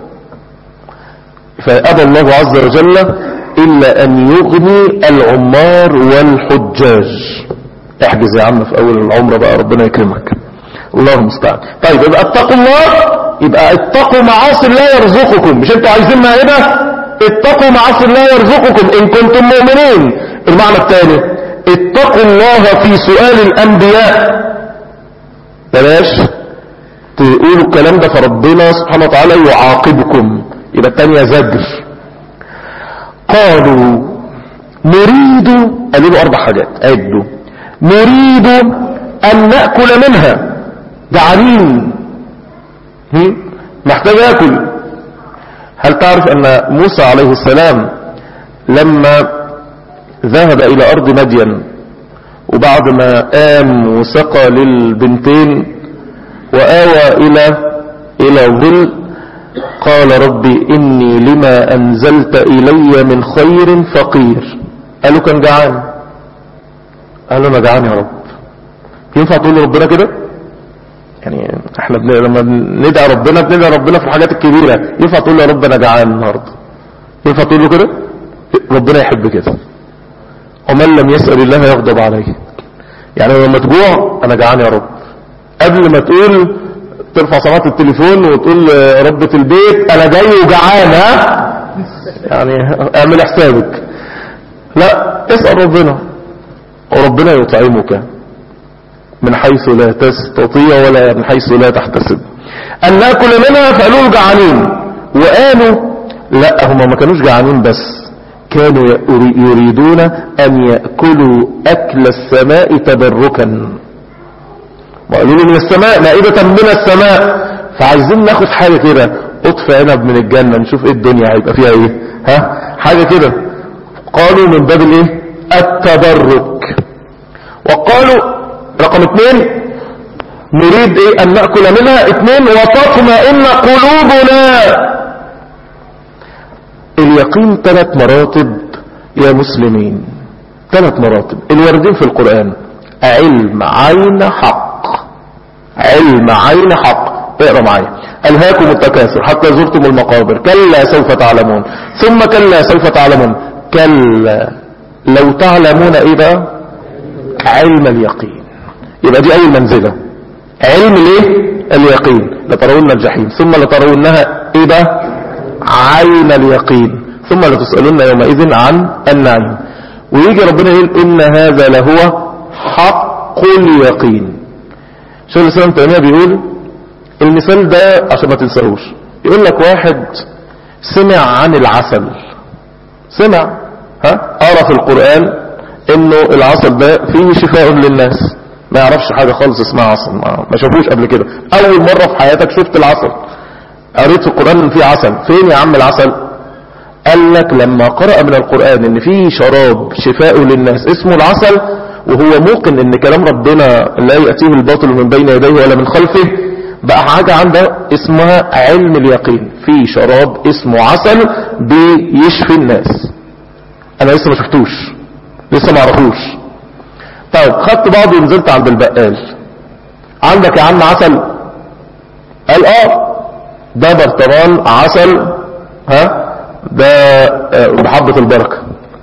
فأبى الله عز وجل إلا أن يغني العمار والحجاج. احجز يا عم في أول العمرة بقى، ربنا يكرمك، الله المستعان. طيب يبقى اتقوا الله، يبقى اتقوا معاصي الله يرزقكم. مش انتوا عايزين مائدة؟ اتقوا معاصي الله يرزقكم إن كنتم مؤمنين. المعنى الثاني: اتقوا الله في سؤال الأنبياء. بلاش تقولوا الكلام ده فربنا سبحانه وتعالى يعاقبكم. يبقى الثانية زجر. قالوا نريد، قالوا له 4 حاجات، عدوا: نريد أن نأكل منها، جعانين، محتاج يأكل. هل تعرف أن موسى عليه السلام لما ذهب إلى أرض مدين وبعد ما قام وسقى للبنتين وآوى إلى ظل، قال: ربي إني لما أنزلت إلي من خير فقير. قالوا كان جعان، قالوا أنا جعان يا رب. ينفع تقول لربنا كده؟ يعني احنا لما ندعي ربنا في الحاجات الكبيرة، ينفع تقول له يا رب انا جعان النهارده؟ ينفع تقول له كده؟ ربنا يحب كده. ومن لم يسأل الله يغضب عليه. يعني لما تجوع انا جعان يا رب، قبل ما تقول ترفع صلاة التليفون وتقول ربة البيت انا جاي وجعان، يعني اعمل حسابك. لا، اسأل ربنا وربنا يطعمك من حيث لا تستطيع ولا من حيث لا تحتسب. أن نأكل منها، فقالوا جعانين. وقالوا لا، هم ما كانوش جعانين بس، كانوا يريدون أن يأكلوا أكل السماء تبركا. وقالوا له من السماء، مائدة من السماء، فعايزين ناخد حاجة كده، قطف عنب من الجنة، نشوف ايه الدنيا هيبقى فيها ايه، حاجة كده. قالوا من باب الايه؟ التبرك. وقالوا رقم 2: نريد ايه؟ ان نأكل منها. 2: وتطمئن قلوبنا. اليقين 3 مراتب يا مسلمين، 3 مراتب الواردين في القرآن: علم، عين، حق. علم، عين، حق. اقرأ معايا: ألهاكم التكاثر حتى زرتم المقابر، كلا سوف تعلمون، ثم كلا سوف تعلمون، كلا لو تعلمون ايه بقى؟ علم اليقين. يبقى دي اول منزلة، علم الايه؟ اليقين. لترون الجحيم ثم لترونها ايه بقى؟ عين اليقين، ثم لتسألون يومئذ عن النعيم. ويجي ربنا يقول: ان هذا لهو حق اليقين. شيخ الاسلام ابن تيمية بيقول المثال ده عشان ما تنساهوش. يقول لك واحد سمع عن العسل، سمع قرأ في القرآن انه العسل ده فيه شفاء للناس، ما يعرفش حاجة خالص اسمها عسل، ما شافوش قبل كده، اول مرة في حياتك شفت العسل، قريت في القرآن ان فيه عسل. فين يا عم العسل؟ قال لك لما قرأ من القرآن ان فيه شراب شفاء للناس اسمه العسل، وهو موقن ان كلام ربنا لا يأتيه الباطل من بين يديه ولا من خلفه، بقى حاجة عنده اسمها علم اليقين، في شراب اسمه عسل بيشفي الناس. انا لسه ما شفتوش، لسه ما عرفوش. طيب خدت بعضي ونزلت عند البقال: عندك يا عم عسل؟ قال ده برطمان عسل، ده بحبة البركة.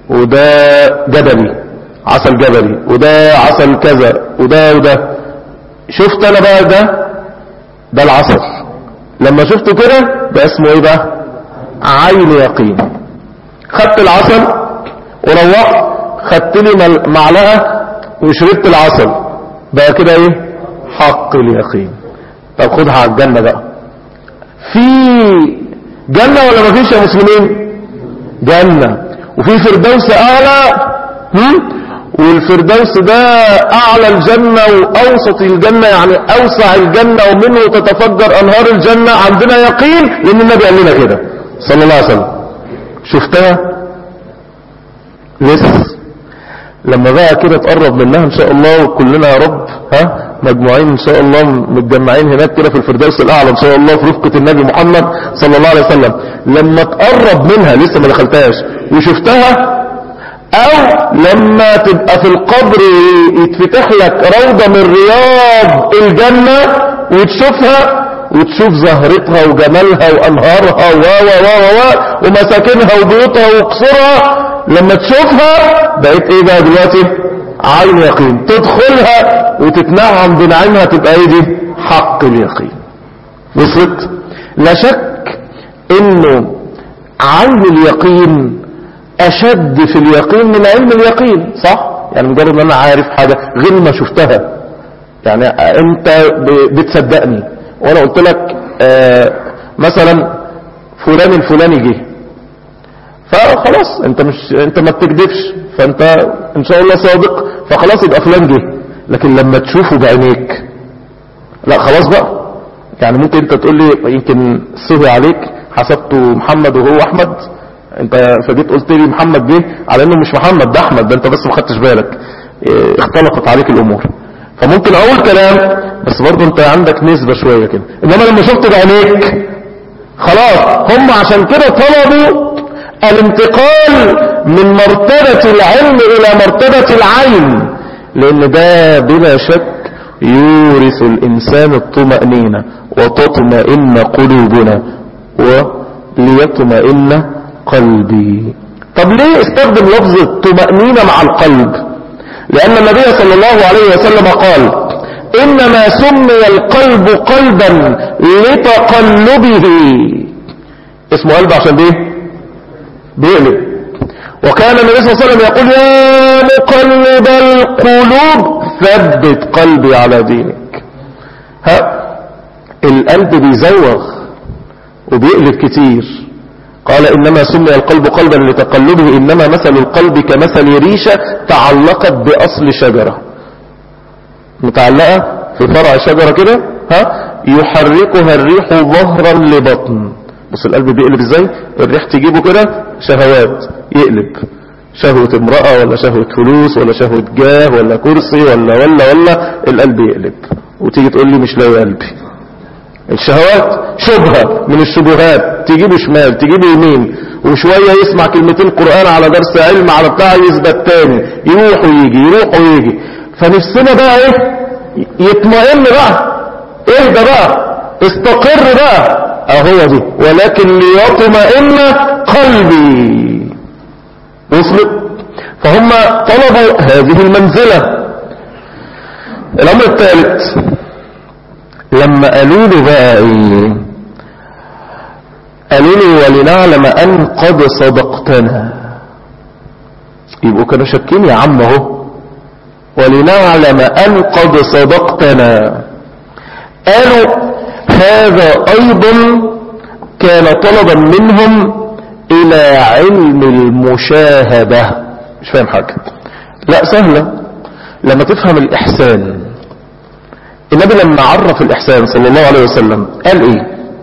وده جبلي عسل جبلي، وده عسل كذا، وده شفت انا بقى ده العسل. لما شفته كده ده اسمه ايه بقى؟ عين يقين. خدت العسل وروحت خدت لي معلقة وشربت العسل، بقى كده ايه؟ حق اليقين. طب خدها على الجنة بقى. في جنة ولا مفيش يا مسلمين؟ جنة، وفي فردوس اعلى، والفردوس ده اعلى الجنة واوسط الجنة، يعني اوسع الجنة ومنه تتفجر انهار الجنة. عندنا يقين لان النبي قال لنا كده صلى الله عليه وسلم. شفتها؟ لسه لما بقى كده تقرب منها ان شاء الله، وكلنا يا رب مجموعين ان شاء الله متجمعين هناك كده في الفردوس الاعلى ان شاء الله في رفقة النبي محمد صلى الله عليه وسلم. لما تقرب منها لسه ما دخلتهاش وشفتها، او لما تبقى في القبر يتفتح لك روضة من رياض الجنة وتشوفها وتشوف زهرتها وجمالها وانهارها ومساكنها وبيوتها وقصرها، لما تشوفها بقيت ايه بقى دلوقتي؟ عين يقين. تدخلها وتتنعم بنعيمها تبقى ايه دي؟ حق اليقين. وصلت؟ لا شك انه عين اليقين اشد في اليقين من علم اليقين، صح؟ يعني مجرد ان انا عارف حاجة غير ما شفتها. يعني انت بتصدقني وانا قلت لك مثلا فلان الفلاني جه، فخلاص انت ما بتكذبش، فانت ان شاء الله صادق، فخلاص يبقى فلان جه. لكن لما تشوفه بعينيك لا خلاص بقى. يعني ممكن انت تقول لي يمكن سهي عليك حسبته محمد وهو احمد، انت فجيت قلت لي محمد جه على انه مش محمد ده احمد، ده انت بس ما خدتش بالك، اختلطت عليك الامور. فممكن اقول كلام بس برضه انت عندك نسبة شوية كده. انما لما شفت بعينيك خلاص. هم عشان كده طلبوا الانتقال من مرتبة العلم الى مرتبة العين، لان ده بلا شك يورث الانسان الطمأنينة. وتطمئن قلوبنا وليطمئن قلبي. طب ليه استخدم لفظ الطمأنينة مع القلب؟ لان النبي صلى الله عليه وسلم قال انما سمي القلب قلبا لتقلبه. اسمه قلب عشان ايه؟ بيقلب. وكان النبي صلى الله عليه وسلم يقول يا مقلب القلوب ثبت قلبي على دينك. القلب بيزوغ وبيقلب كتير. قال انما سمي القلب قلبا لتقلبه، انما مثل القلب كمثل ريشة تعلقت باصل شجرة، متعلقة في فرع شجرة كده، يحركها الريح ظهرا لبطن. بص القلب بيقلب ازاي؟ الريح تجيبه كده شهوات، يقلب شهوة امرأة ولا شهوة فلوس ولا شهوة جاه ولا كرسي ولا القلب يقلب. وتيجي تقول لي مش لاقي قلبي. الشهوات شبهة من الشبهات، تجيبه شمال تجيبه يمين، وشوية يسمع كلمتين قرآن على درس علم على بتاع يثبت تاني، يروح ويجي. فنفسنا بقى ايه؟ يطمئن بقى، اهدى بقى، استقر بقى، اهو دي ولكن ليطمئن قلبي. وصلت؟ فهم طلبوا هذه المنزلة. الامر الثالث لما قالوا له بقى ايه؟ قالوا له ولنعلم ان قد صدقتنا. يبقوا كانوا شاكين يا عم اهو، ولنعلم ان قد صدقتنا. قالوا هذا ايضا كان طلبا منهم الى علم المشاهدة. مش فاهم حاجة. لا سهلة لما تفهم الاحسان. النبي لما عرف الإحسان صلى الله عليه وسلم قال إيه؟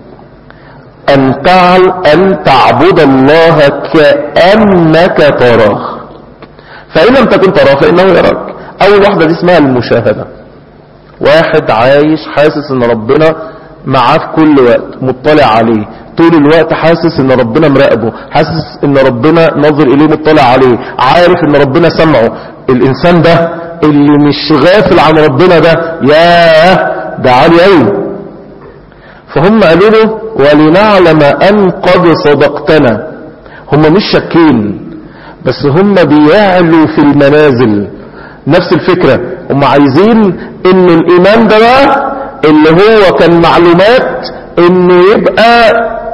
أن تعبد الله كأنك تراه، فإن لم تكن تراه فإنه يراك. أول واحدة دي اسمها المشاهدة. واحد عايش حاسس إن ربنا معاه في كل وقت، مطلع عليه طول الوقت، حاسس إن ربنا مراقبه، حاسس إن ربنا ناظر إليه مطلع عليه، عارف إن ربنا سمعه. الإنسان ده اللي مش غافل عن ربنا ده عالي قوي. فهم قالوا له ولنعلم ان قد صدقتنا. هم مش شاكين، بس هم بيعلوا في المنازل. نفس الفكرة، هم عايزين ان الايمان ده بقى اللي هو كان معلومات انه يبقى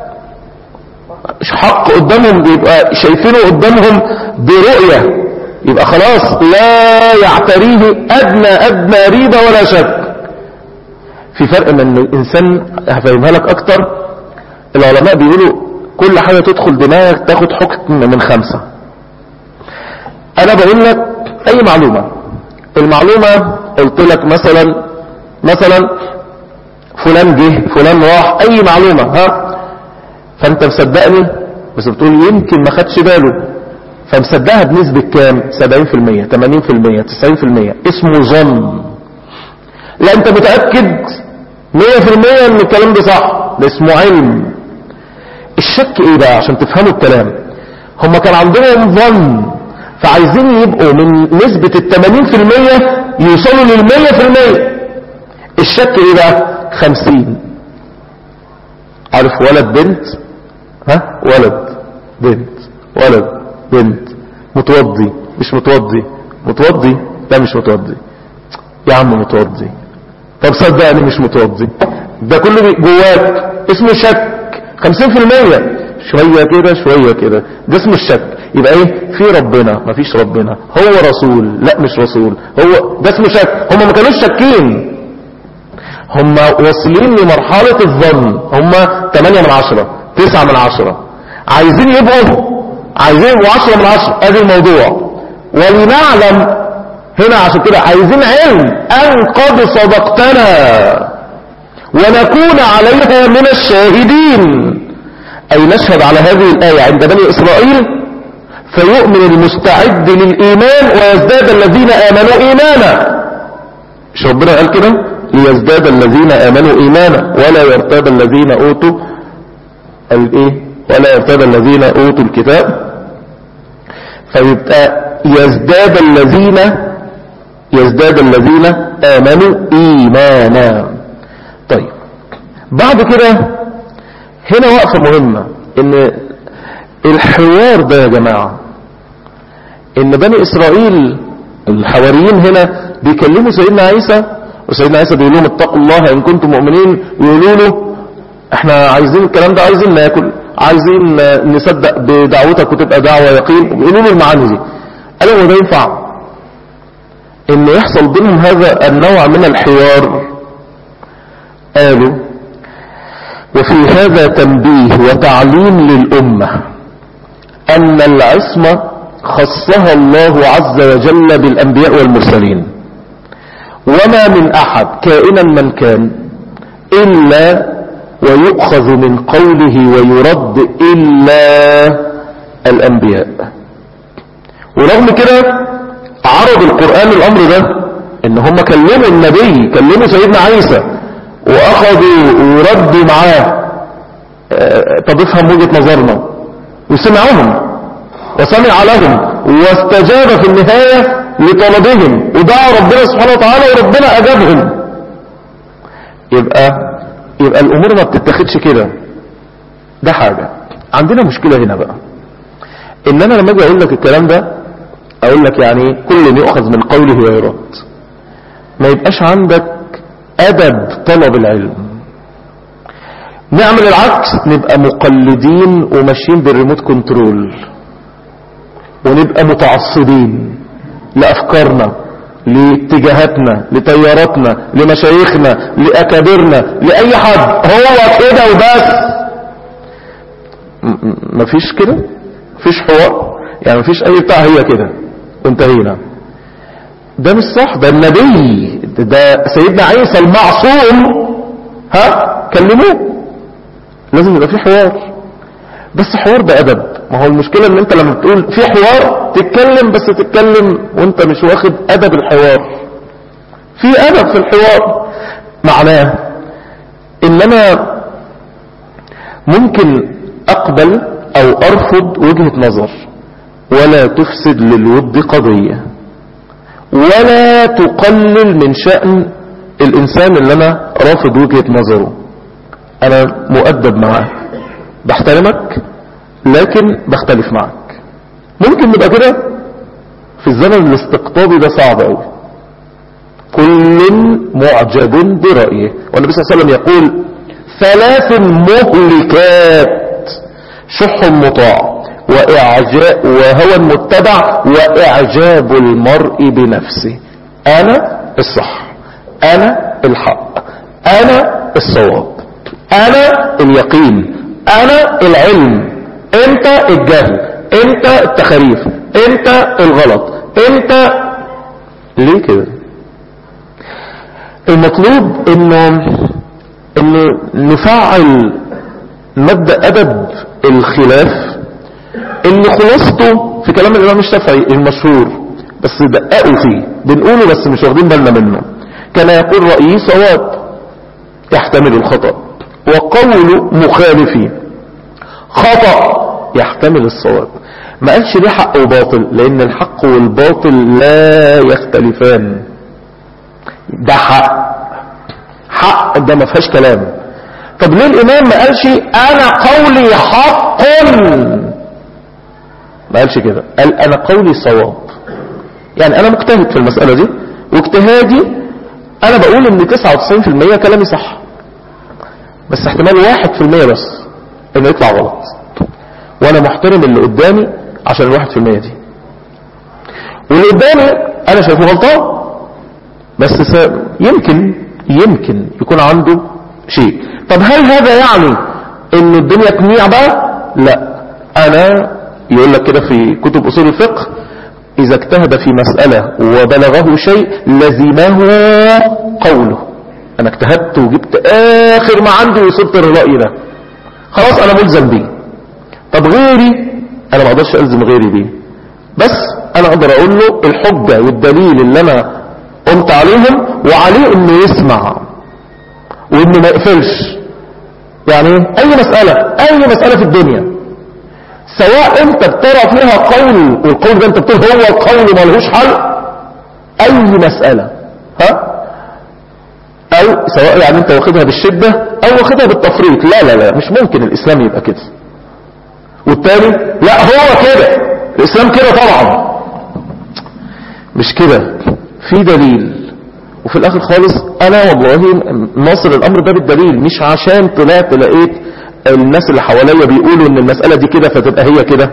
حق قدامهم، يبقى شايفينه قدامهم برؤية، يبقى خلاص لا يعتريه ادنى ريبة ولا شك. في فرق من ان الانسان، هفهمها لك اكتر، العلماء بيقولوا كل حاجة تدخل دماغك تاخد حكم من 5. انا بقول لك اي معلومة، المعلومة قلت لك مثلا فلان جه فلان راح، اي معلومة ها، فانت مصدقني بس بتقول يمكن ما خدش باله، فمصدقها بنسبة كام؟ 70%، 80%، 90%. اسمه ظن. لا انت متأكد 100% ان الكلام ده صح، ده اسمه علم. الشك ايه بقى عشان تفهموا الكلام؟ هم كان عندهم ظن، فعايزين يبقوا من نسبة 80% يوصلوا 100%. الشك ايه بقى؟ 50. عارف ولد بنت، ها، ولد بنت ولد بنت، متوضي مش متوضي، متوضي لا مش متوضي، يا عم متوضي، طب صدقني مش متوضي، ده كله جواك، اسمه شك. 50%، شوية كده شوية كده، ده اسمه الشك. يبقى ايه؟ في ربنا مفيش ربنا، هو رسول لا مش رسول، هو ده اسمه شك. هم ما كانوش شاكين، هم واصلين لمرحلة الظن، هم 8/10 9/10، عايزين يبقوا 10/10. ادي الموضوع. ولنعلم هنا عشان كده عايزين علم ان قد صدقتنا ونكون عليها من الشاهدين، اي نشهد على هذه الآية عند بني اسرائيل فيؤمن المستعد للإيمان ويزداد الذين آمنوا إيمانا. مش ربنا قال كده؟ ليزداد الذين آمنوا إيمانا ولا يرتاب الذين أوتوا الايه، ولا يرتاب الذين أوتوا الكتاب. فيبقى يزداد الذين آمنوا إيمانا. طيب بعد كده هنا وقفة مهمة، ان الحوار ده يا جماعة، ان بني اسرائيل الحواريين هنا بيكلموا سيدنا عيسى، وسيدنا عيسى بيقول لهم اتقوا الله ان كنتم مؤمنين، يقولوا له احنا عايزين الكلام ده، عايزين ناكل، عايزين نصدق بدعوتك وتبقى دعوة يقين، ويقولوا له المعاني دي. قالوا ده ينفع ان يحصل بينهم هذا النوع من الحوار؟ قالوا وفي هذا تنبيه وتعليم للأمة أن العصمة خصها الله عز وجل بالأنبياء والمرسلين، وما من أحد كائنا من كان إلا ويؤخذ من قوله ويرد إلا الأنبياء. ورغم كده عرض القرآن الأمر ده، إن هم كلموا النبي، كلموا سيدنا عيسى وأخذوا وردوا معاه، طب افهم وجهة نظرنا، وسمعهم وسمع لهم واستجاب في النهاية لطلبهم، ودعا ربنا سبحانه وتعالى وربنا أجابهم. يبقى الأمور ما بتتخدش كده. ده حاجة. عندنا مشكلة هنا بقى، إن أنا لما أجي أقول لك الكلام ده أقول لك يعني كل يؤخذ من قوله ويرد، ما يبقاش عندك أدب طلب العلم. نعمل العكس، نبقى مقلدين وماشيين بالريموت كنترول، ونبقى متعصبين لأفكارنا، لاتجاهاتنا، لتياراتنا، لمشايخنا، لأكابرنا، لأي حد، هو كده وبس. مفيش كده، مفيش حوار، يعني مفيش أي بتاع، هي كده وانتهينا. ده مش صح. ده النبي، ده سيدنا عيسى المعصوم، كلموه. لازم يبقى في حوار، بس حوار بأدب. ما هو المشكلة ان انت لما بتقول في حوار تتكلم، بس تتكلم وانت مش واخد أدب الحوار. في أدب في الحوار، معناه ان انا ممكن اقبل او ارفض وجهة نظر، ولا تفسد للود قضية، ولا تقلل من شأن الإنسان اللي أنا رافض وجهة نظره. أنا مؤدب معاه، بحترمك لكن بختلف معك. ممكن نبقى كده في الزمن الاستقطابي ده صعب قوي، كل معجب برأيه. والنبي صلى الله عليه وسلم يقول 3 مهلكات: شح مطاع وهوى متبع وإعجاب المرء بنفسه. أنا الصح، أنا الحق، أنا الصواب، أنا اليقين، أنا العلم، أنت الجهل، أنت التخريف، أنت الغلط، أنت. ليه كده؟ المطلوب إنه نفعل مبدأ أدب الخلاف اللي خلاصته في كلام الإمام الشافعي المشهور، بس دققوا فيه، بنقوله بس مش واخدين بالنا منه. كان يقول رأيي صواب يحتمل الخطأ، وقول مخالفي خطأ يحتمل الصواب. ما قالش ليه حق وباطل، لأن الحق والباطل لا يختلفان. ده حق ده ما فيهاش كلام. طب ليه الإمام ما قالش أنا قولي حق؟ ما قالش كده، قال أنا قولي صواب. يعني أنا مجتهد في المسألة دي، واجتهادي أنا بقول إن 99% كلامي صح، بس احتمال 1% بس إنه يطلع غلط، وأنا محترم اللي قدامي عشان 1% دي. واللي قدامي أنا شايفه غلطان، بس يمكن يكون عنده شيء. طب هل هذا يعني إن الدنيا تنيع بقى؟ لا. أنا يقول لك كده في كتب أصول الفقه: إذا اجتهد في مسألة وبلغه شيء لزمه قوله. أنا اجتهدت وجبت آخر ما عندي وصلت للرأي ده، خلاص أنا ملزم بيه. طب غيري أنا ما أقدرش ألزم غيري بيه، بس أنا أقدر أقول له الحجة والدليل اللي أنا قمت عليهم، وعليه إنه يسمع وإنه ما يقفلش. يعني أي مسألة في الدنيا، سواء انت بترى فيها قول والقول ده انت بتقول هو القول ما لهوش حل، اي مسألة او سواء يعني انت واخدها بالشدة او واخدها بالتفريط، لا مش ممكن الاسلام يبقى كده. والتاني لا هو كده الاسلام كده، طبعا مش كده، في دليل. وفي الاخر خالص انا والله ناصر الامر ده بالدليل، مش عشان طلعت لقيت الناس اللي حواليا بيقولوا ان المسألة دي كده فتبقى هي كده.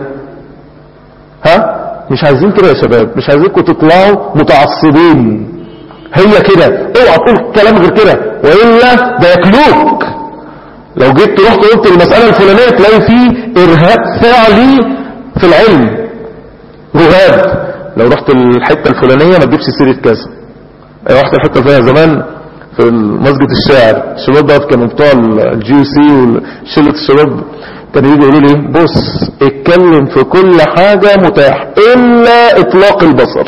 مش عايزين كده يا شباب، مش عايزينكم تطلعوا متعصبين. هي كده، اوعى تقول كلام غير كده والا ده ياكلوك. لو جيت رحت قلت المسألة الفلانية تلاقي فيه ارهاب فعلي في العلم، رهاب. لو رحت الحتة الفلانية ما تجيبش سيرة كذا. رحت الحتة الفلانية زمان في مسجد الشاعر، الشباب ده كانوا بتوع الجي سي وشلة الشباب، كانوا يجوا يقولوا لي بص اتكلم في كل حاجة متاح الا اطلاق البصر،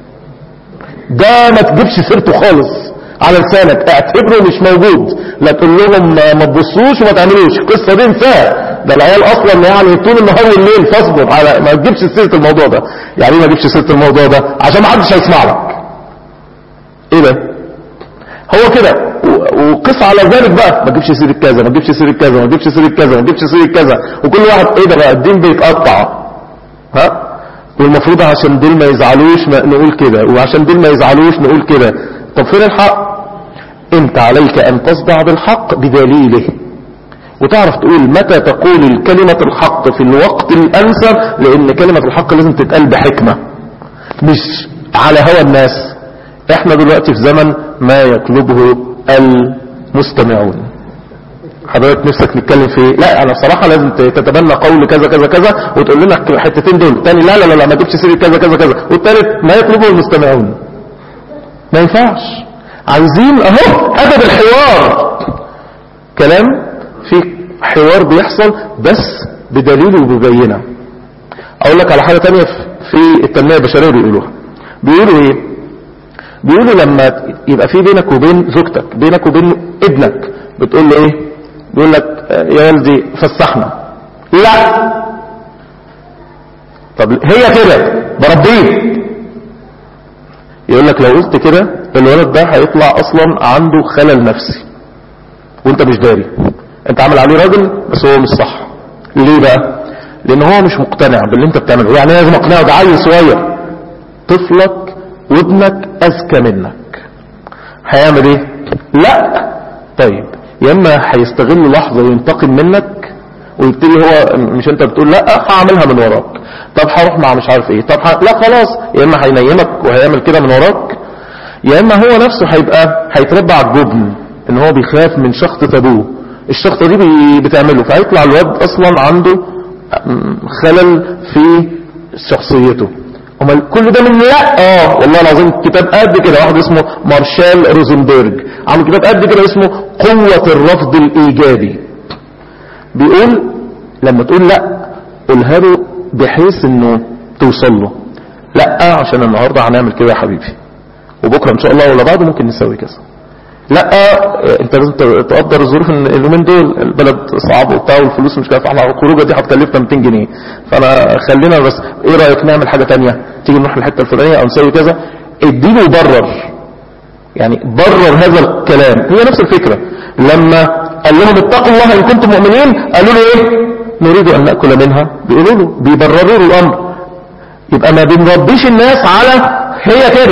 ده ما تجيبش سيرته خالص على لسانك، اعتبره مش موجود. لا تقول لهم ما تبصوش وما تعملوش، القصة دي انساها، ده العيال اصلا يعني طول النهار والليل، فاصبر على ما تجيبش سيرة الموضوع ده. يعني ما تجيبش سيرة الموضوع ده عشان ما حدش هيسمع لك. ايه ده؟ هو كده. وقص على ذلك بقى، ما تجيبش سيرة كذا، ما تجيبش سيرة كذا، ما تجيبش سيرة كذا، ما تجيبش سيرة كذا، وكل واحد ايه ده بقى، الدين بيتقطع. والمفروض عشان دول ما يزعلوش نقول كده، وعشان دول ما يزعلوش نقول كده. طب فين الحق؟ انت عليك ان تصدع بالحق بدليله، وتعرف تقول متى تقول كلمة الحق في الوقت الانسب، لان كلمة الحق لازم تتقال بحكمة مش على هوى الناس. احنا دلوقتي في زمن ما يطلبه المستمعون. حضرتك نفسك نتكلم في ايه؟ لا انا بصراحة لازم تتبنى قول كذا كذا كذا وتقول لنا الحتتين دول. تاني لا ما تجيبش سيرة كذا كذا كذا. والتالت ما يطلبه المستمعون. ما ينفعش. عايزين اهو ادب الحوار، كلام في حوار بيحصل بس بدليل وببينة. اقول لك على حاجة تانية في التنمية البشرية بيقولوا ايه؟ بيقولوا لما يبقى في بينك وبين زوجتك، بينك وبين ابنك، بتقول له ايه؟ بيقول لك يا والدي فسحنا. لا، طب هي كده بربيه. يقول لك لو قلت كده الولد ده هيطلع اصلا عنده خلل نفسي وانت مش داري، انت عامل عليه راجل بس هو مش صح. ليه بقى؟ لان هو مش مقتنع باللي انت بتعمله. يعني لازم اقنعه، ده عيل صغير. طفلك وابنك اذكى منك، هيعمل ايه؟ لا. طيب يا اما هيستغل لحظة وينتقم منك ويبتدي هو، مش انت بتقول لا هعملها من وراك، طب هروح مع مش عارف ايه، طب لا خلاص، يا اما هينيمك وهيعمل كده من وراك، يا اما هو نفسه هيتربى على الجبن، ان هو بيخاف من شخطة ابوه، الشخطة دي بتعمله، فهيطلع الواد اصلا عنده خلل في شخصيته. كل ده من لا والله العظيم كتاب قد كده، واحد اسمه مارشال روزنبرج عامل كتاب قد كده اسمه قوة الرفض الايجابي. بيقول لما تقول لا قولها له بحيث انه توصل له، لا عشان النهاردة هنعمل كده يا حبيبي، وبكرة ان شاء الله ولا بعده ممكن نسوي كذا. لا انت لازم تقدر الظروف ان اليومين دول البلد صعب وبتاع والفلوس مش كافيه، احنا الخروجه دي هتكلفنا 200 جنيه، فانا خلينا بس ايه رايك نعمل حاجه تانية، تيجي نروح الحته الفلانيه او نسوي كذا. اديله يبرر، يعني برر هذا الكلام. هي نفس الفكره لما قال لهم اتقوا الله ان كنتم مؤمنين، قالوا له ايه؟ نريد ان ناكل منها. بيقولوا له بيبرروا له الامر. يبقى ما بنربيش الناس على هي كده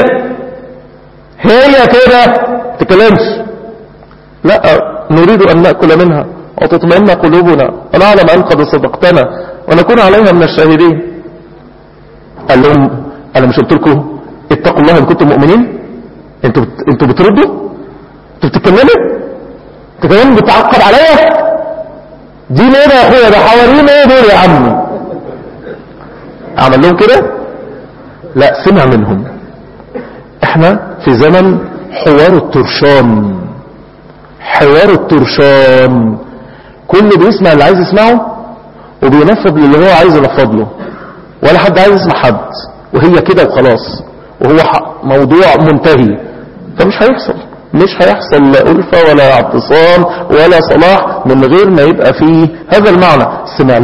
هي كده تكلمش، لا نريد ان ناكل منها وتطمئن قلوبنا ونعلم ان قد صدقتنا ونكون عليها من الشاهدين. قال لهم انا مش قلت لكم اتقوا الله ان كنتم مؤمنين؟ انتوا بتردوا، انتوا بتتكلموا بتعقب عليا. دي ايه يا اخويا؟ ده حوارين ايه دول يا عمي؟ عمل لهم كده؟ لا، سمع منهم. احنا في زمن حوار الطرشان، حوار الطرشان، كل بيسمع اللي عايز يسمعه وبينفذ للي هو عايز ينفذ له، ولا حد عايز يسمع حد، وهي كده وخلاص، وهو موضوع منتهي. فمش هيحصل لا ألفة ولا اعتصام ولا صلاح من غير ما يبقى فيه هذا المعنى. سمع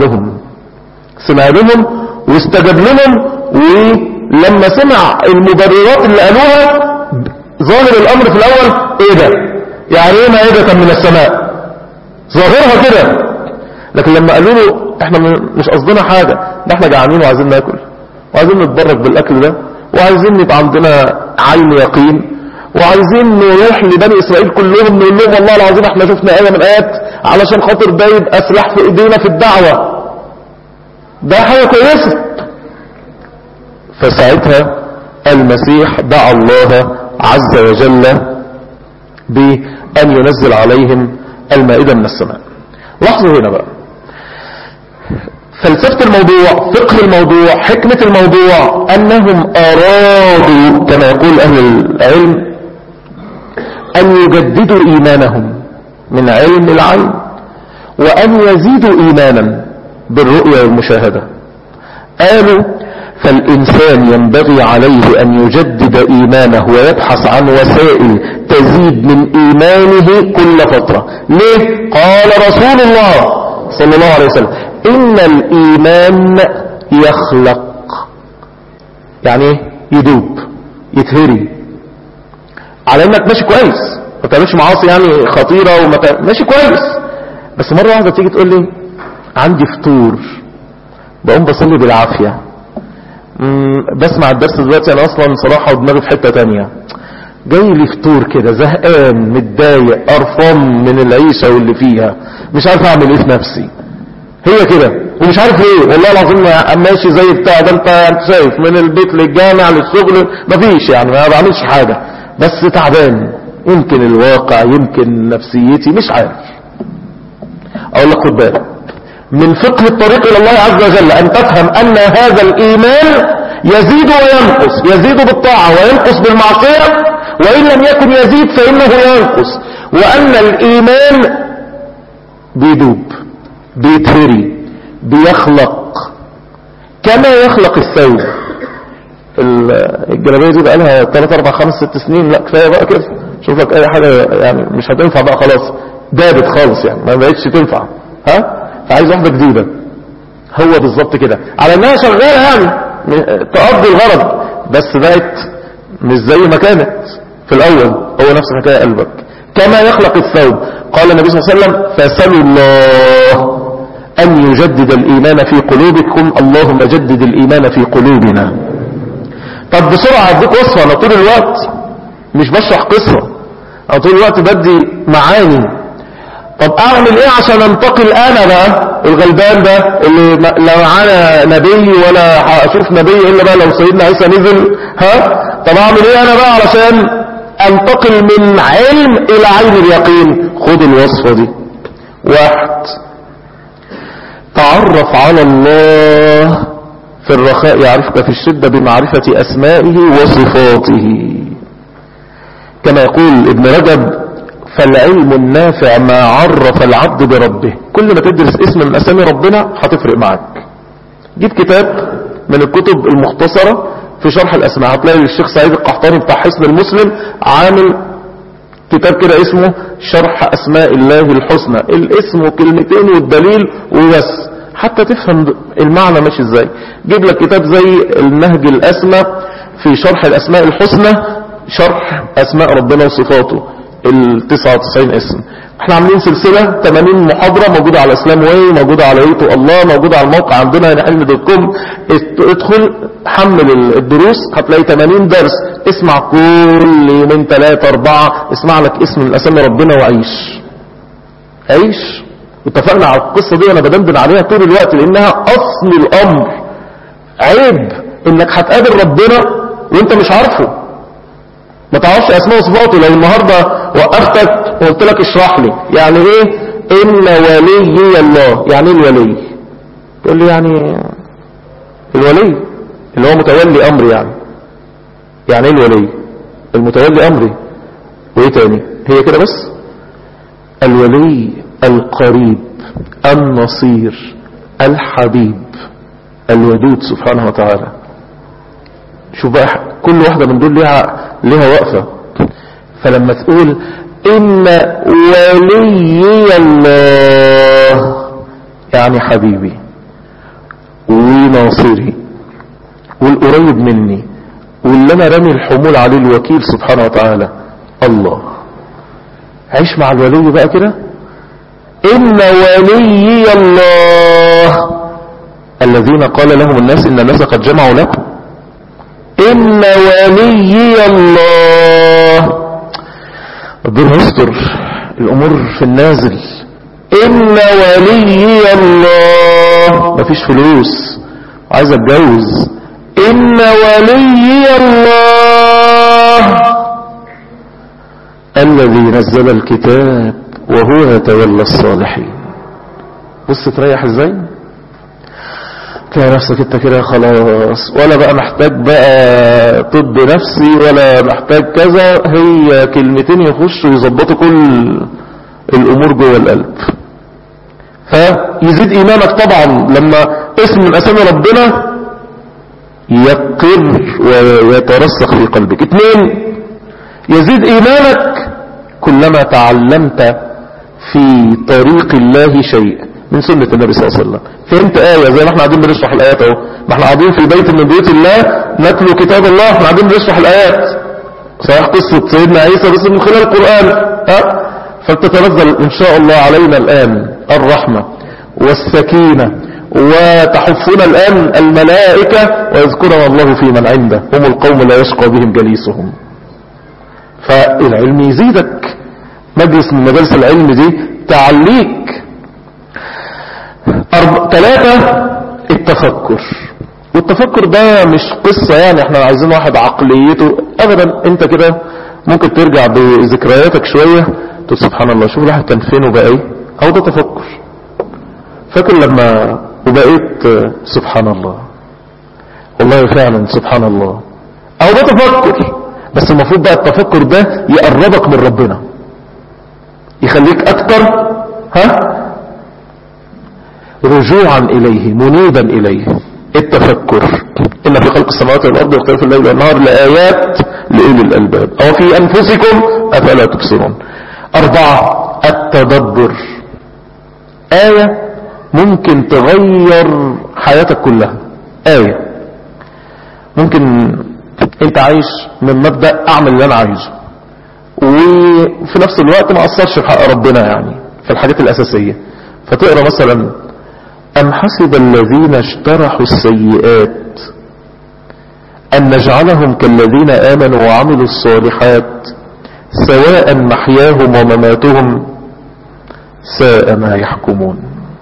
لهم واستجاب لهم، ولما سمع المبررات اللي قالوها ظاهر الامر في الاول ايه ده؟ يعني ايه مائدة من السماء؟ ظاهرها كده. لكن لما قالوا له احنا مش قصدنا حاجة، ده احنا جعانين وعايزين ناكل وعايزين نتبرك بالاكل ده وعايزين يبقى عندنا عين يقين وعايزين نروح لبني اسرائيل كلهم نقول لهم والله العظيم احنا شفنا آية من آيات علشان خاطر ده يبقى سلاح في ايدينا في الدعوة، ده حاجة كويسة. فساعتها المسيح دعا الله عز وجل بأن ينزل عليهم المائدة من السماء. لاحظوا هنا بقى فلسفة الموضوع، فقه الموضوع، حكمة الموضوع، أنهم أرادوا كما يقول أهل العلم أن يجددوا إيمانهم من علم العين وأن يزيدوا إيمانا بالرؤية والمشاهدة. قالوا فالإنسان ينبغي عليه أن يجدد إيمانه ويبحث عن وسائل تزيد من إيمانه كل فترة. ليه؟ قال رسول الله صلى الله عليه وسلم إن الإيمان يخلق، يعني يدوب يتهري على إنك ماشي كويس ما تعملش معاصي يعني خطيرة ماشي كويس، بس مرة واحدة تيجي تقول لي عندي فطور بقوم بصلي بالعافية، بسمع الدرس دلوقتي انا اصلا صراحة ودماغي في حتة تانية، جاي لي فطور كده زهقان متضايق قرفان من العيشة واللي فيها، مش عارف اعمل ايه في نفسي، هي كده ومش عارف ايه والله العظيم ماشي زي بتاع ده، انت شايف من البيت للجامع للشغل مفيش يعني ما بعملش حاجة، بس تعبان، يمكن الواقع يمكن نفسيتي مش عارف. اقول لك خد بالك من فقه الطريق الى الله عز وجل ان تفهم ان هذا الايمان يزيد وينقص، يزيد بالطاعة وينقص بالمعصية، وان لم يكن يزيد فانه ينقص، وان الايمان بيدوب بيتهري بيخلق كما يخلق الثوب. الجلابيه دي بقى لها 3 4 5 6 سنين، لا كفايه بقى كده، شوف لك اي حاجه يعني مش هتنفع بقى خلاص، دابت خالص يعني ما بقتش تنفع، فعايز واحده جديده. هو بالظبط كده على انها شغاله يعني تقضي الغرض، بس بقت مش زي ما كانت في الاول. هو نفس الحكايه قلبك كما يخلق الثوب. قال النبي صلى الله عليه وسلم فسلوا الله أن يجدد الإيمان في قلوبكم. اللهم جدد الإيمان في قلوبنا. طب بسرعة أديك وصفة. أنا طول الوقت مش بشرح قصة، أنا طول الوقت بدي معاني. طب أعمل إيه عشان أنتقل أنا بقى الغلبان ده اللي لا معانا نبي ولا هأشوف نبي إلا بقى لو سيدنا عيسى نزل؟ طب أعمل إيه أنا بقى علشان أنتقل من علم إلى عين اليقين؟ خد الوصفة دي. 1. تعرف على الله في الرخاء يعرفك في الشدة بمعرفة أسمائه وصفاته. كما يقول ابن رجب: فالعلم النافع ما عرف العبد بربه. كل ما تدرس اسم من أسامي ربنا هتفرق معك. جيب كتاب من الكتب المختصرة في شرح الأسماء، هتلاقي الشيخ سعيد القحطاني بتاع حسن المسلم عامل كتاب كده اسمه شرح أسماء الله الحسنى. الاسم وكلمتين والدليل وبس، حتى تفهم المعنى ماشي ازاي. جيب لك كتاب زي النهج الأسمى في شرح الأسماء الحسنى، شرح أسماء ربنا وصفاته 99 اسم. احنا عاملين سلسلة 80 محاضرة موجودة على اسلام واي، موجودة على يوتيوب الله، موجودة على الموقع عندنا هنا علم.com. ادخل حمل الدروس هتلاقي 80 درس. اسمع كل يومين 3 4 اسمع لك اسم من اسامي ربنا وعيش. عيش. اتفقنا على القصة دي وانا بدندن عليها طول الوقت لانها اصل الامر. عيب انك هتقابل ربنا وانت مش عارفه، ما تعرفش اسماء وصفاته. لو النهاردة وقفتك وقلت لك اشرح لي يعني ايه ان ولي الله، يعني ايه الولي؟ تقول لي يعني الولي اللي هو متولي امري. يعني ايه الولي؟ المتولي امري. وايه تاني؟ هي كده بس؟ الولي القريب النصير الحبيب الودود سبحانه وتعالى. شوف بقى كل واحدة من دول ليها وقفة. فلما تقول إن ولي الله يعني حبيبي وناصري والقريب مني واللي أنا رامي الحمول عليه الوكيل سبحانه وتعالى الله. عيش مع الولي بقى كده. إن ولي الله الذين قال لهم الناس إن الناس قد جمعوا لكم. إن ولي الله. ربنا يستر الأمور في النازل. إن ولي الله. مفيش فلوس وعايز اتجوز. إن ولي الله الذي نزل الكتاب وهو يتولى الصالحين. بص تريح ازاي؟ تلاقي نفسك انت كده خلاص، ولا بقى محتاج بقى طب نفسي ولا محتاج كذا. هي كلمتين يخشوا يظبطوا كل الامور جوه القلب. فيزيد ايمانك طبعا لما اسم من اسامي ربنا يقر ويترسخ في قلبك. 2 يزيد ايمانك كلما تعلمت في طريق الله شيء من سنة النبي صلى الله عليه وسلم. فهمت آية زي ما احنا قاعدين بنشرح الآيات اهو، ما احنا قاعدين في بيت من بيوت الله نتلو كتاب الله، احنا قاعدين بنشرح الآيات. صحيح قصة سيدنا عيسى بس من خلال القرآن. فلتتنزل ان شاء الله علينا الآن الرحمة والسكينة وتحفنا الآن الملائكة ويذكرنا الله في من عنده هم القوم لا يشقى بهم جليسهم. فالعلم يزيدك. مجلس من مجالس العلم دي تعليك. 3 التفكر. والتفكر ده مش قصة يعني احنا عايزين واحد عقليته ابدا. انت كده ممكن ترجع بذكرياتك شوية تقول سبحان الله شوف الواحد كان فين وبقى ايه. او ده تفكر. فاكر لما وبقيت سبحان الله والله فعلا سبحان الله. او ده تفكر. بس المفروض بقى التفكر ده يقربك من ربنا، يخليك اكتر رجوعا اليه منيبا اليه. التفكر. ان في خلق السماوات والارض واختلاف الليل والنهار لآيات لأولي الالباب او في انفسكم افلا تبصرون. 4 التدبر. آية ممكن تغير حياتك كلها. آية ممكن انت عايش من مبدأ اعمل اللي انا عايزه وفي نفس الوقت ما اثرش في حق ربنا يعني في الحاجات الاساسية. فتقرأ مثلا أم حسب الذين اجترحوا السيئات أن نجعلهم كالذين آمنوا وعملوا الصالحات سواء محياهم ومماتهم ساء ما يحكمون.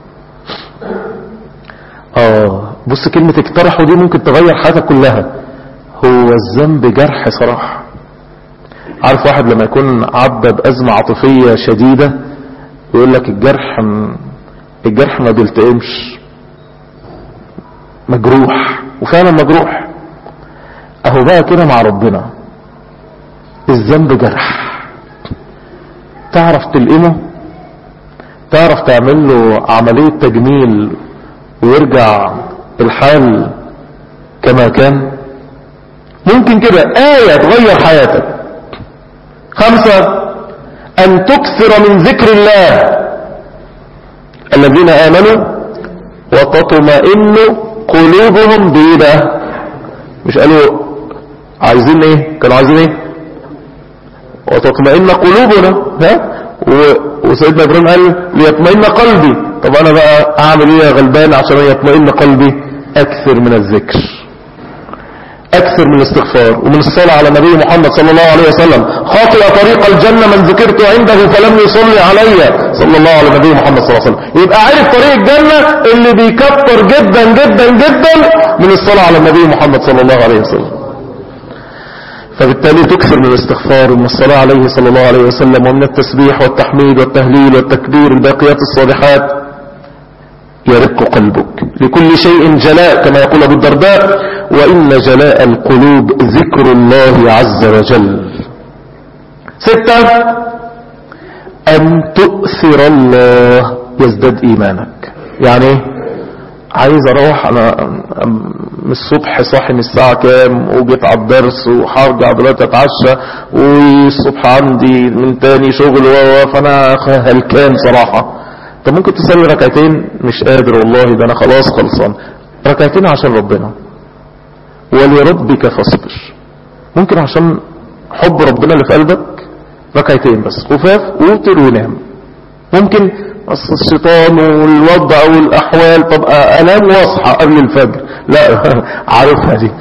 بص كلمة اقترحوا دي ممكن تغير حياتك كلها. هو الذنب جرح صراحة. عارف واحد لما يكون عدى بأزمة عاطفية شديدة يقول لك الجرح ما بيلتئمش، مجروح، وفعلا مجروح. اهو بقى كده مع ربنا، الذنب جرح، تعرف تلقمه، تعرف تعمل له عملية تجميل ويرجع الحال كما كان. ممكن كده آية تغير حياتك. 5 أن تكثر من ذكر الله. الذين آمنوا وتطمئن قلوبهم بإيه؟ مش قالوا عايزين ايه؟ كانوا عايزين ايه؟ وتطمئن قلوبنا. وسيدنا ابراهيم قال ليطمئن قلبي. طب انا بقى اعمل ايه يا غلبان عشان يطمئن قلبي؟ اكثر من الذكر، اكثر من الاستغفار ومن الصلاة على النبي محمد صلى الله عليه وسلم. خاطئ طريق الجنة من ذكرت عنده فلم يصلي علي صلى الله على النبي محمد صلى الله عليه وسلم. يبقى عارف طريق الجنة اللي بيكتر جدا جدا جدا من الصلاة على النبي محمد صلى الله عليه وسلم. فبالتالي تكثر من الاستغفار ومن الصلاة عليه صلى الله عليه وسلم ومن التسبيح والتحميد والتهليل والتكبير، الباقيات الصالحات يرق قلبك. لكل شيء جلاء كما يقول أبو الدرداء، وإن جلاء القلوب ذكر الله عز وجل. 6 أن تؤثر الله يزداد إيمانك. يعني عايز اروح انا من الصبح صاحي من الساعة كام وجيت على الدرس وهرجع دلوقتي اتعشى والصبح عندي من تاني شغل فانا هلكان صراحة. طب ممكن تصلي ركعتين؟ مش قادر والله، ده انا خلاص خلصان. ركعتين عشان ربنا، ولربك فاصبر. ممكن عشان حب ربنا اللي في قلبك ركعتين بس خفاف ووتر ونام. ممكن الشيطان والوضع والأحوال، طب أنام واصحى قبل الفجر، لا عارفها دي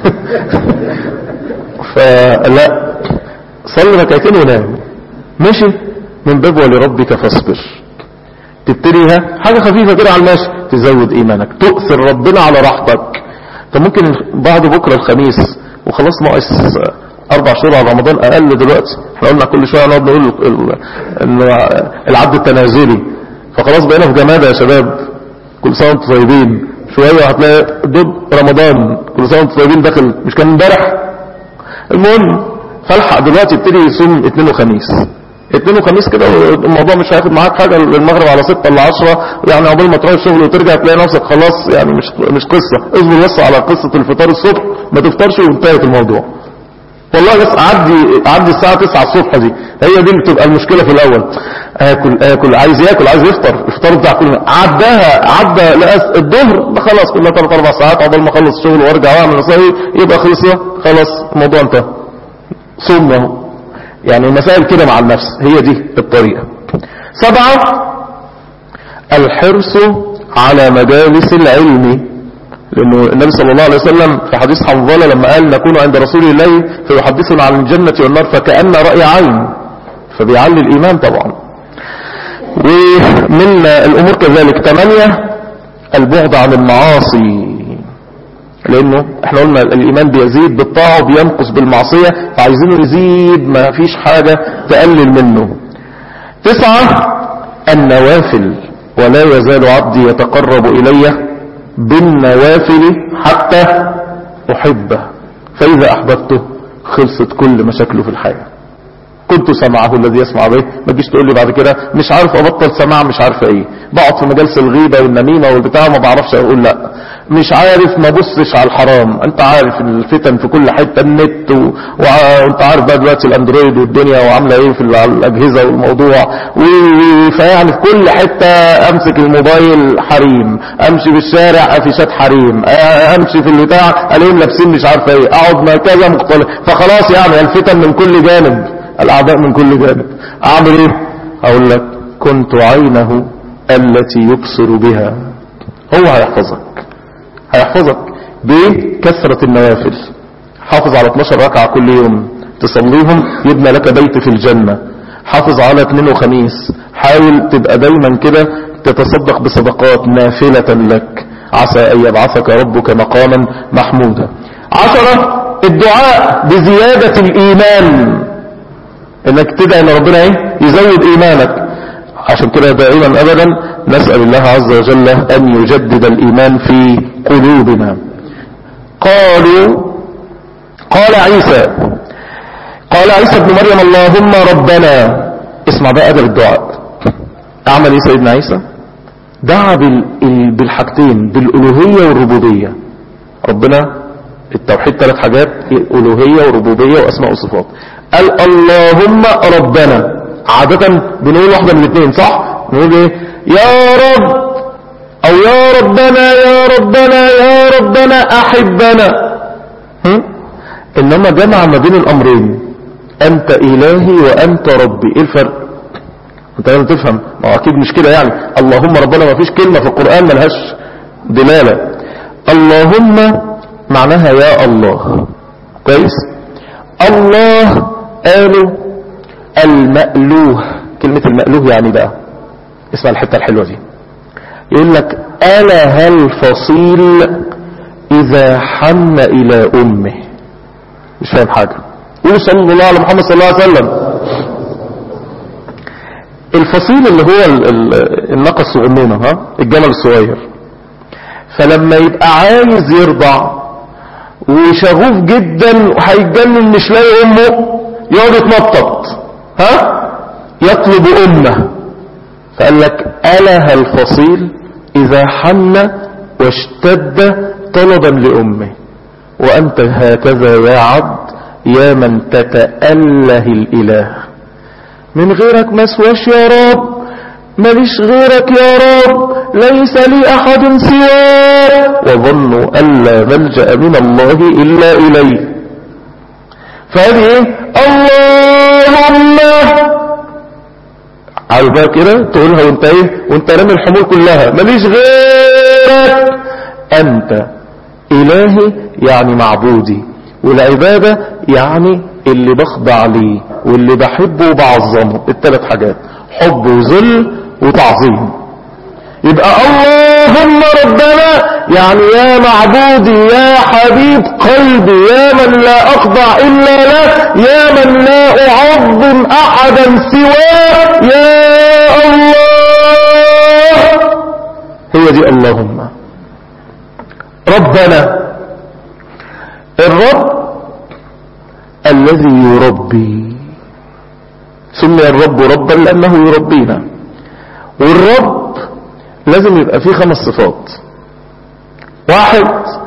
فلا، صلي ركعتين ونام ماشي، من باب ولربك فاصبر. تبتديها حاجة خفيفة كده على الماشي، تزود إيمانك، تؤثر ربنا على راحتك. طب ممكن بعد بكرة الخميس وخلاص ناقص 4 شهور على رمضان أقل. دلوقتي احنا قلنا كل شوية نقعد نقول العد التنازلي، فخلاص بقينا في جمادة يا شباب. كل سنة وانتم طيبين. شوية هتلاقي ضد رمضان، كل سنة وانتم طيبين داخل، مش كان امبارح؟ المهم فالحق دلوقتي ابتدي يصوم اثنين وخميس كده، الموضوع مش هياخد معاك حاجة المغرب على 6 ولا 10 يعني. عقبال ما تروح الشغل وترجع تلاقي نفسك خلاص يعني مش قصة. اصبر بس على قصة الفطار الصبح، ما تفطرش وانتهت الموضوع. والله بس عدي الساعة 9 الصبح دي، هي دي اللي بتبقى المشكلة في الأول. آكل عايز ياكل، عايز يفطر بتاع كل عدى لقاس الظهر ده خلاص، كلها 3-4 ساعات عقبال ما اخلص الشغل وارجع واعمل نصايح يبقى خلاص الموضوع انتهى. صومنا يعني مسائل كده مع النفس، هي دي الطريقة. 7 الحرص على مجالس العلم. لأنه النبي صلى الله عليه وسلم في حديث حنظلة لما قال نكون عند رسول الله فيحدثنا عن الجنة والنار فكأن رأي عين، فبيعلي الإيمان طبعا. ومن الأمور كذلك 8 البعد عن المعاصي. لأنه احنا قلنا الإيمان بيزيد بالطاعة وبينقص بالمعصية، فعايزينه يزيد، ما فيش حاجة تقلل منه. 9 النوافل. ولا يزال عبدي يتقرب إلي بالنوافل حتى أحبه فإذا أحببته خلصت كل مشاكله في الحياة. كنت سمعه الذي يسمع به. ما تجيش تقول لي بعد كده مش عارف أبطل سماع، مش عارف ايه، بقعد في مجالس الغيبة والنميمة والبتاع ما بعرفش اقول لا، مش عارف ما بصش على الحرام. انت عارف الفتن في كل حتة، النت وانت عارف بقى دلوقتي الاندرويد والدنيا وعاملة ايه في الاجهزة والموضوع فيعني في كل حتة امسك الموبايل حريم، امشي في الشارع افيشات حريم، امشي في البتاع الاقيهم لابسين مش عارف ايه، اقعد مركزة مختلف، فخلاص يعني الفتن من كل جانب، الاعداء من كل جانب. اعمل ايه؟ اقول لك كنت عينه التي يبصر بها هو هيحفظك بكثرة النوافل. حافظ على 12 ركعة كل يوم تصليهم يبنى لك بيت في الجنة. حافظ على اثنين وخميس، حاول تبقى دايما كده تتصدق بصدقات نافلة لك، عسى أن يبعثك ربك مقاما محمودا. 10 الدعاء بزيادة الإيمان، انك تدعي ان ربنا يزود إيمانك. عشان كده دائما أبدا نسأل الله عز وجل أن يجدد الإيمان في قلوبنا. قال عيسى ابن مريم اللهم ربنا. اسمع بقى أدب الدعاء. أعمل إيه سيدنا عيسى؟ دعا بالحاجتين، بالألوهية والربوبية. ربنا التوحيد 3 حاجات، ألوهية وربوبية وأسماء وصفات. قال اللهم ربنا. عادة بنقول واحدة من الاثنين صح؟ نقول ايه؟ يا رب، او يا ربنا يا ربنا يا ربنا احبنا. انما جمع ما بين الامرين، انت الهي وانت ربي. ايه الفرق؟ انت لازم تفهم، ما هو اكيد مش كده يعني. اللهم ربنا ما فيش كلمة في القرآن ملهاش دلالة. اللهم معناها يا الله، كويس؟ الله قالوا المألوه. كلمة المألوه يعني بقى، اسمع الحتة الحلوة دي، يقول لك أله الفصيل إذا حن إلى أمه. مش فاهم حاجة. قول صلى الله على محمد صلى الله عليه وسلم. الفصيل اللي هو الناقة الصغنونة، الجمل الصغير، فلما يبقى عايز يرضع وشغوف جدا وهيتجنن مش لاقي امه، يقعد يتنطط يطلب امه. فقال لك اله الفصيل اذا حن واشتد طلبا لامه. وانت هكذا يا عبد يا من تتأله الاله. من غيرك ما اسواش يا رب، ماليش غيرك يا رب، ليس لي احد سواك، وظنوا ان لا ملجأ من الله الا اليه. فهذه ايه؟ اللهم عارفها كده تقولها وانت وانت رامي الحمول كلها، ماليش غيرك، انت الهي يعني معبودي، والعبادة يعني اللي بخضع ليه واللي بحبه وبعظمه. ال3 حاجات، حب وذل وتعظيم. يبقى اللهم ربنا يعني يا معبودي يا حبيب قلبي، يا من لا أخضع إلا لك، يا من لا أعظم أحدا سواك، يا الله. هي دي اللهم. ربنا، الرب الذي يربي. سمي الرب ربا لأنه يربينا. والرب لازم يبقى فيه 5 صفات. 1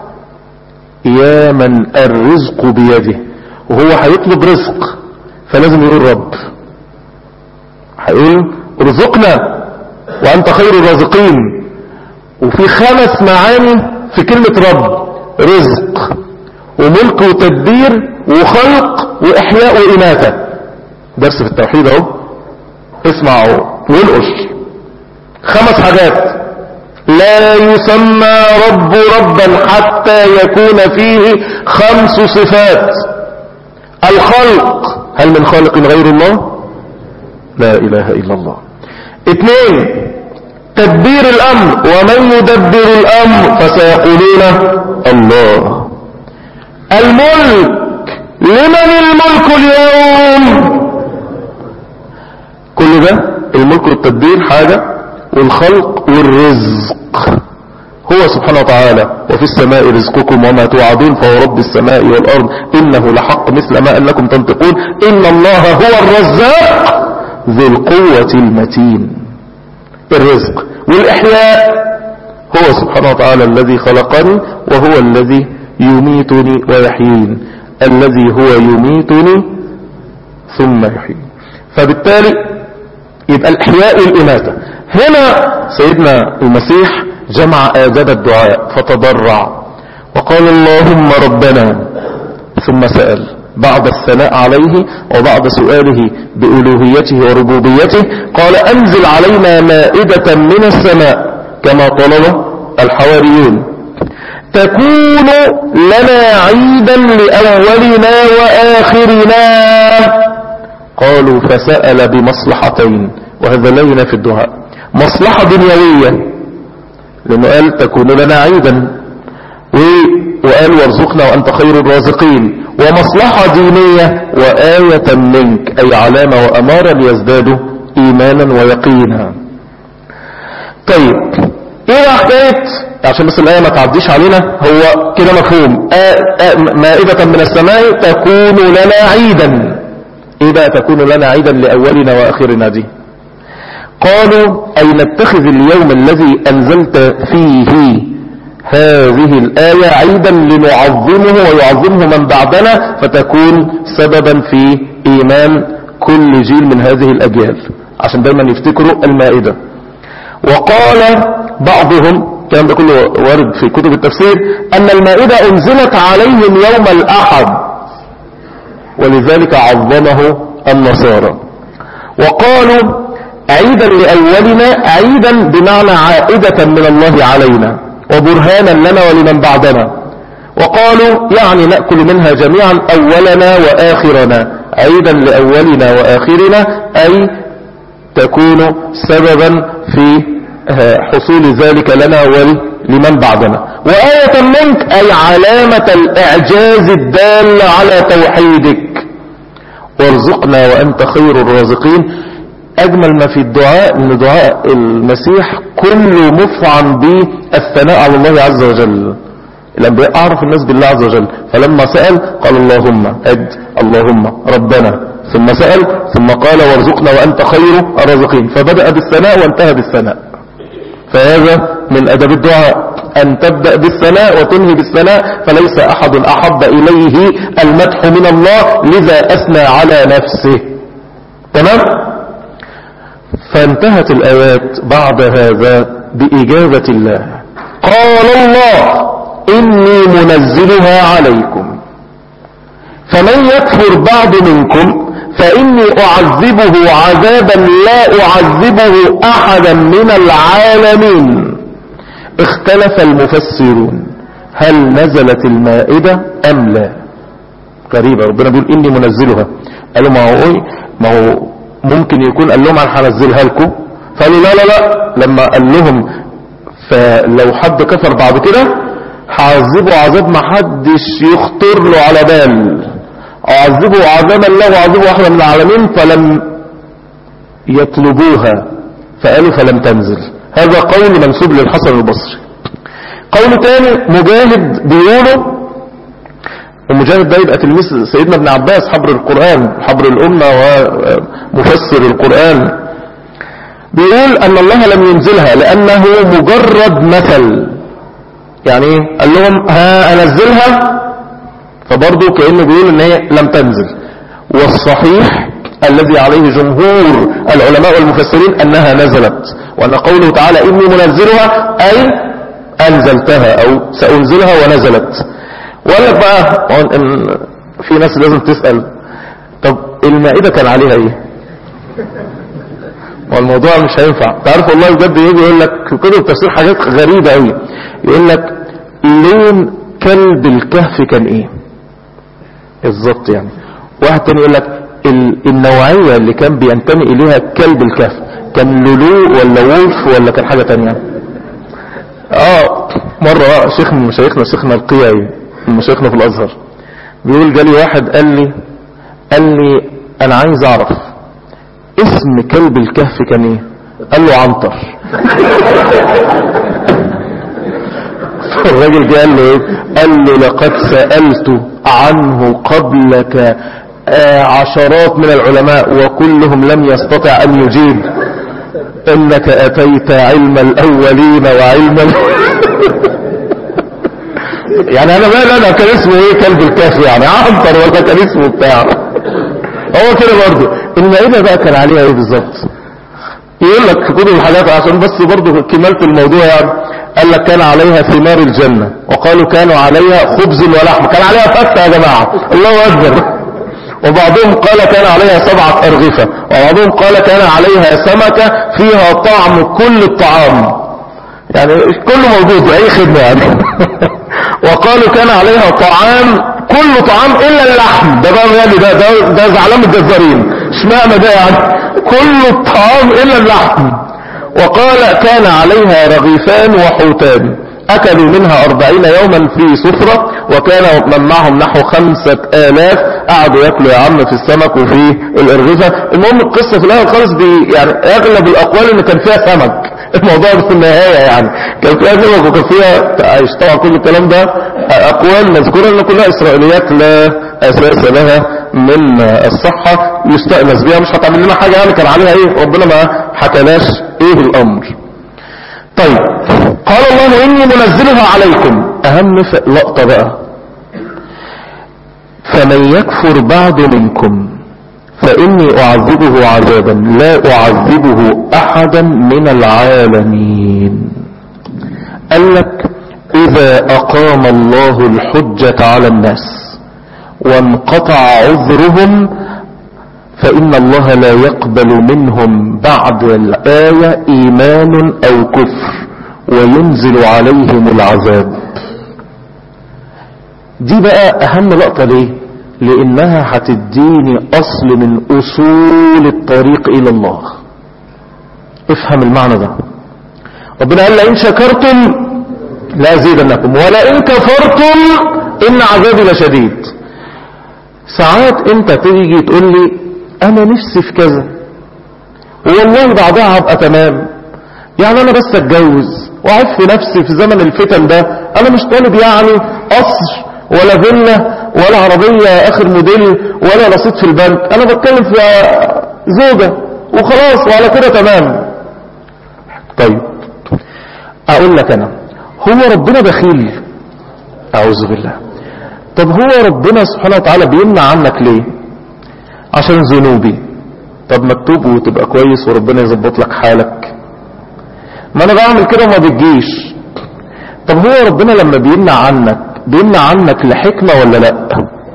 يا من الرزق بيده، وهو هيطلب رزق فلازم يقول رب، هيقول ارزقنا وانت خير الرازقين. وفي 5 معاني في كلمة رب: رزق وملك وتدبير وخلق وإحياء وإماتة. درس في التوحيد اهو، اسمعوا والقش. 5 حاجات. لا يسمى رب ربا حتى يكون فيه 5 صفات. الخلق، هل من خالق غير الله؟ لا إله إلا الله. 2 تدبير الأمر، ومن يدبر الأمر فسيقولون الله. الملك، لمن الملك اليوم؟ كل ده الملك والتدبير حاجة، والخلق والرزق هو سبحانه وتعالى. وفي السماء رزقكم وما توعدون فهو رب السماء والأرض إنه لحق مثل ما أنكم تنطقون إن الله هو الرزاق ذو القوة المتين. الرزق والإحياء، هو سبحانه وتعالى الذي خلقني وهو الذي يميتني ويحيين، الذي هو يميتني ثم يحيين. فبالتالي يبقى الإحياء والإماتة. هنا سيدنا المسيح جمع آداب الدعاء فتضرع وقال اللهم ربنا، ثم سأل بعد الثناء عليه وبعد سؤاله بألوهيته وربوبيته، قال أنزل علينا مائدة من السماء كما طلب الحواريون تكون لنا عيدا لأولنا وآخرنا. قالوا فسأل بمصلحتين، وهذا لينا في الدعاء، مصلحة دنيوية لأنه قال تكون لنا عيدا، وقال وارزقنا وأنت خير الرازقين، ومصلحة دينية وآية منك، أي علامة وأمارة ليزدادوا إيمانا ويقينا. طيب ايه حكاية عشان بس الآية ما تعديش علينا، هو كده مفهوم مائدة من السماء تكون لنا عيدا. ايه بقى تكون لنا عيدا لأولنا وآخرنا دي؟ قالوا أي نتخذ اليوم الذي أنزلت فيه هذه الآية عيدا لنعظمه ويعظمه من بعدنا، فتكون سببا في إيمان كل جيل من هذه الأجيال، عشان دايما يفتكروا المائدة. وقال بعضهم، كان ده كله وارد في كتب التفسير، أن المائدة أنزلت عليهم يوم الأحد ولذلك عظمه النصارى. وقالوا عيدا لأولنا، عيدا بمعنى عائدة من الله علينا وبرهانا لنا ولمن بعدنا. وقالوا يعني نأكل منها جميعا أولنا وآخرنا، عيدا لأولنا وآخرنا أي تكون سببا في حصول ذلك لنا ولمن بعدنا. وآية منك أي علامة الإعجاز الدال على توحيدك. وارزقنا وأنت خير الرازقين. أجمل ما في الدعاء أن دعاء المسيح كله مفعم بالثناء على الله عز وجل. الأنبياء أعرف الناس بالله عز وجل، فلما سأل قال اللهم ربنا، ثم سأل ثم قال وارزقنا وأنت خير الرازقين، فبدأ بالثناء وانتهى بالثناء. فهذا من أدب الدعاء أن تبدأ بالثناء وتنهي بالثناء، فليس أحد أحب إليه المدح من الله لذا أثنى على نفسه. تمام؟ فانتهت الآيات بعد هذا بإجابة الله. قال الله إني منزلها عليكم فمن يكفر بعد منكم فإني أعذبه عذابا لا أعذبه أحدا من العالمين. اختلف المفسرون هل نزلت المائدة أم لا. غريبة، ربنا بيقول إني منزلها، قالوا ما هو ممكن يكون قال لهم أنا هنزلها لكم، فقالوا لا لما قال لهم فلو حد كفر بعد كده هعذبه عذاب ما حدش يخطر له على بال، أعذبه عذابا لا أعذبه أحدا من العالمين، فلم يطلبوها فقالوا فلم تنزل. هذا قول منسوب للحسن البصري. قول تاني مجاهد بيقوله، ومجاهد ده يبقى تلميذ سيدنا ابن عباس حبر القرآن حبر الأمة ومفسر القرآن، بيقول أن الله لم ينزلها لأنه مجرد مثل. يعني ايه؟ قال لهم أنزلها، فبرضه كأنه بيقول ان هي لم تنزل. والصحيح الذي عليه جمهور العلماء والمفسرين أنها نزلت، وأن قوله تعالى إني منزلها أي أنزلتها أو سأنزلها ونزلت. وقال لك بقى إن في ناس لازم تسأل طب المائدة كان عليها ايه؟ والموضوع مش هينفع. تعرف والله بجد يجي يقول لك في كتب التفسير حاجات غريبة قوي، يقول لك لون كلب الكهف كان ايه بالظبط. يعني واحد تاني يقول لك النوعية اللي كان بينتمي اليها كلب الكهف كان لولو ولا وولف ولا كان حاجة تانية. مرة شيخ من مشايخنا شيخنا القيعي من مشايخنا في الازهر بيقول جالي واحد قال لي انا عايز اعرف اسم كلب الكهف كان ايه؟ قال له عنتر. الراجل جه قال له ايه؟ قال له لقد سألت عنه قبلك عشرات من العلماء وكلهم لم يستطع ان يجيب، انك اتيت علم الاولين وعلم يعني انا انا كان اسمه ايه كلب الكهف يعني عنتر ولا كان اسمه بتاعه؟ هو كده برضه. المائدة بقى كان عليها ايه بالظبط؟ يقول لك في كل الحاجات عشان بس برضه كملت الموضوع يعني، قال لك كان عليها ثمار الجنة، وقالوا كانوا عليها خبز ولحم، كان عليها فتة يا جماعة الله أكبر. وبعضهم قال كان عليها 7 أرغفة، وبعضهم قال كان عليها سمكة فيها طعم كل الطعام. يعني كله موجود بأي خدمة يعني. وقالوا كان عليها طعام، كل طعام إلا اللحم. ده بقى يعني ده زعلان من الجزارين، اشمعنى ده يعني؟ كل الطعام إلا اللحم. وقال كان عليها رغيفان وحوتان أكلوا منها 40 يوما في سفرة، وكان من معهم نحو 5000 قعدوا يأكلوا يا عم في السمك وفي الأرغفة. المهم القصة في الأول خالص يعني أغلب الأقوال إن كان فيها سمك، الموضوع في النهاية يعني كان فيها سمك وكان فيها عيش. طبعا كل الكلام ده أقوال مذكورة إن كلها إسرائيليات لا أساس لها من الصحة يستأنس بها، مش هتعمل لنا حاجة يعني كان عليها إيه، ربنا ما حكلاش إيه الأمر. طيب قال الله إني منزلها عليكم. أهم لقطة بقى، فمن يكفر بعد منكم فإني أعذبه عذابا لا أعذبه أحدا من العالمين. قال لك إذا أقام الله الحجة على الناس وانقطع عذرهم فإن الله لا يقبل منهم بعد الآية إيمان أو كفر وينزل عليهم العذاب. دي بقى أهم لقطة. ليه؟ لأنها هتديني أصل من أصول الطريق إلى الله. افهم المعنى ده. ربنا قال لئن شكرتم لأزيدنكم ولئن كفرتم إن عذابي لشديد. ساعات انت تيجي تقول لي انا نفسي في كذا والله بعدها هبقى تمام، يعني انا بس اتجوز واعيش في نفسي في زمن الفتن ده، انا مش طالب يعني قصر ولا فيلا ولا عربية اخر موديل ولا رصيد في البنك، انا بتكلم في زوجة وخلاص وعلى كده تمام. طيب اقول لك انا، هو ربنا بخيل؟ اعوذ بالله. طب هو ربنا سبحانه وتعالى بيمنع عنك ليه؟ عشان ذنوبي. طب ما تتوب وتبقى كويس وربنا يظبط لك حالك. ما انا بعمل كده وما بتجيش. طب هو ربنا لما بيمنع عنك لحكمة ولا لا؟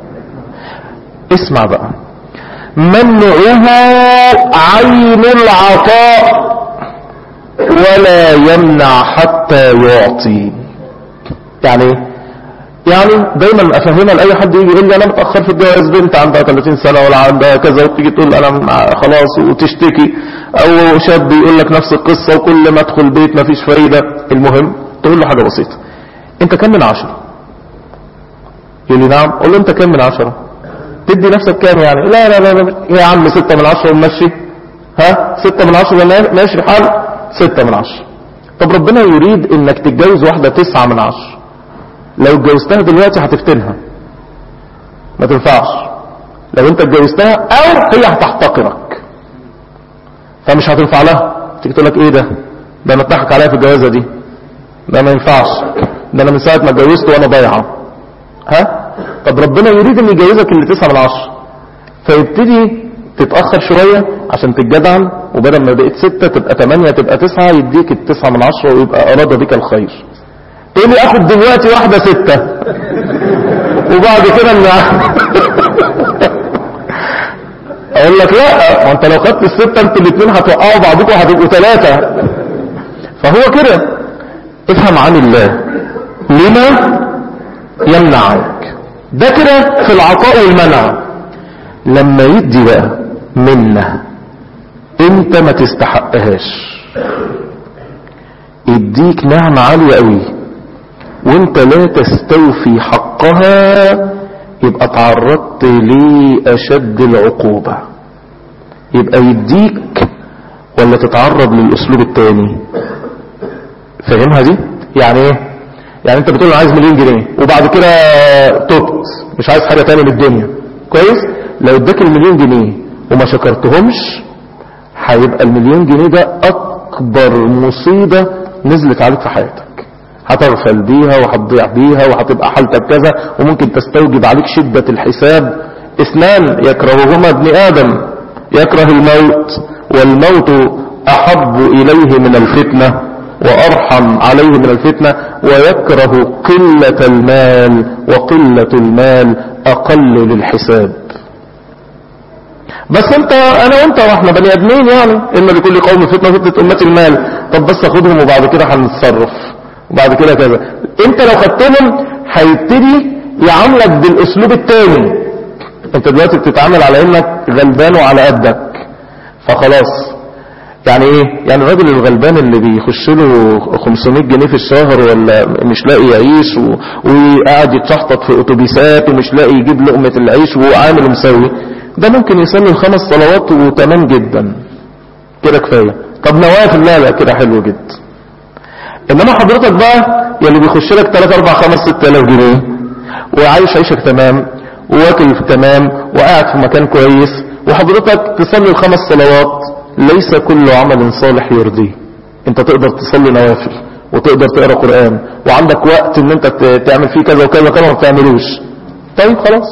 اسمع بقى، منعه عين العطاء ولا يمنع حتى يعطي. يعني ايه؟ يعني دايما افهمها لاي حد يجي يقول لي انا متاخر في الجواز، بنت عندها 30 سنه ولا عندها كذا وتيجي تقول انا خلاص وتشتكي، او شاب يقول لك نفس القصه وكل ما ادخل بيت ما فيش فايده. المهم تقول له حاجه بسيطه، انت كام من 10؟ يقول لي نعم. قول له انت كام من 10؟ تدي نفسك كام يعني؟ لا لا لا يا عم 6 من 10 ونمشي. ها 6 من 10 ماشي الحال 6 من 10. طب ربنا يريد انك تتجوز واحده 9 من 10، لو اتجوزتها دلوقتي هتفتنها، ما تنفعش. لو انت اتجوزتها او هي هتحتقرك فمش هتنفع لها. تيجي تقول لك ايه ده انا اتضحك عليا في الجوازه دي، ده ما ينفعش، ده انا من ساعه ما اتجوزت وانا ضايعه. ها طب ربنا يريد ان يجوزك اللي 9 من 10، فيبتدي تتاخر شويه عشان تتجدعن، وبدل ما بقيت 6 تبقى 8 تبقى 9، يديك ال9 من 10 ويبقى اراد بك الخير. تقول لي اخد دلوقتي واحدة 6 وبعد كده اقول لك لا، ما انت لو خدت ال6 انتوا الاثنين هتوقعوا بعضكم وهتبقوا 3. فهو كده. افهم عن الله لما يمنع عنك. ده كده في العطاء والمنع. لما يدي بقى منه انت ما تستحقهاش، يديك نعمة عالية قوي وانت لا تستوفي حقها، يبقى تعرضت لأشد العقوبة. يبقى يديك ولا تتعرض للأسلوب التاني. فاهمها دي؟ يعني ايه؟ يعني انت بتقول عايز 1,000,000 جنيه وبعد كده تبت مش عايز حاجة تاني من الدنيا، كويس؟ لو اداك 1,000,000 جنيه وما شكرتهمش، هيبقى 1,000,000 جنيه ده اكبر مصيبة نزلت عليك في حياتك. هتغفل بيها وهتضيع بيها وهتبقى حالتك كذا، وممكن تستوجب عليك شدة الحساب. 2 يكرههما ابن آدم، يكره الموت والموت أحب إليه من الفتنة وأرحم عليه من الفتنة، ويكره قلة المال وقلة المال أقل للحساب. بس انا وانت واحنا بني ادمين يعني، ان لكل قوم فتنة امتي المال. طب بس اخدهم وبعد كده هنتصرف وبعد كده كذا. انت لو خدتهم هيبتدي يعاملك بالاسلوب التاني. انت دلوقتي بتتعامل على انك غلبان وعلى قدك، فخلاص. يعني ايه؟ يعني الراجل الغلبان اللي بيخش له 500 جنيه في الشهر ولا مش لاقي يعيش وقاعد يتشحطط في اتوبيسات ومش لاقي يجيب لقمة العيش وعامل ومسوي، ده ممكن يصلي ال5 صلوات وتمام جدا كده كفاية. طب نوافل؟ لا كده حلو جدا. انما حضرتك بقى يلي بيخش لك 3 4 5 6000 جنيه وعايش عيشك تمام واكل تمام وقاعد في مكان كويس، وحضرتك تصلي ال5 صلوات، ليس كل عمل صالح يرضيه. انت تقدر تصلي نوافل وتقدر تقرأ قرآن وعندك وقت ان انت تعمل فيه كذا وكذا وكذا، ما بتعملوش. طيب خلاص،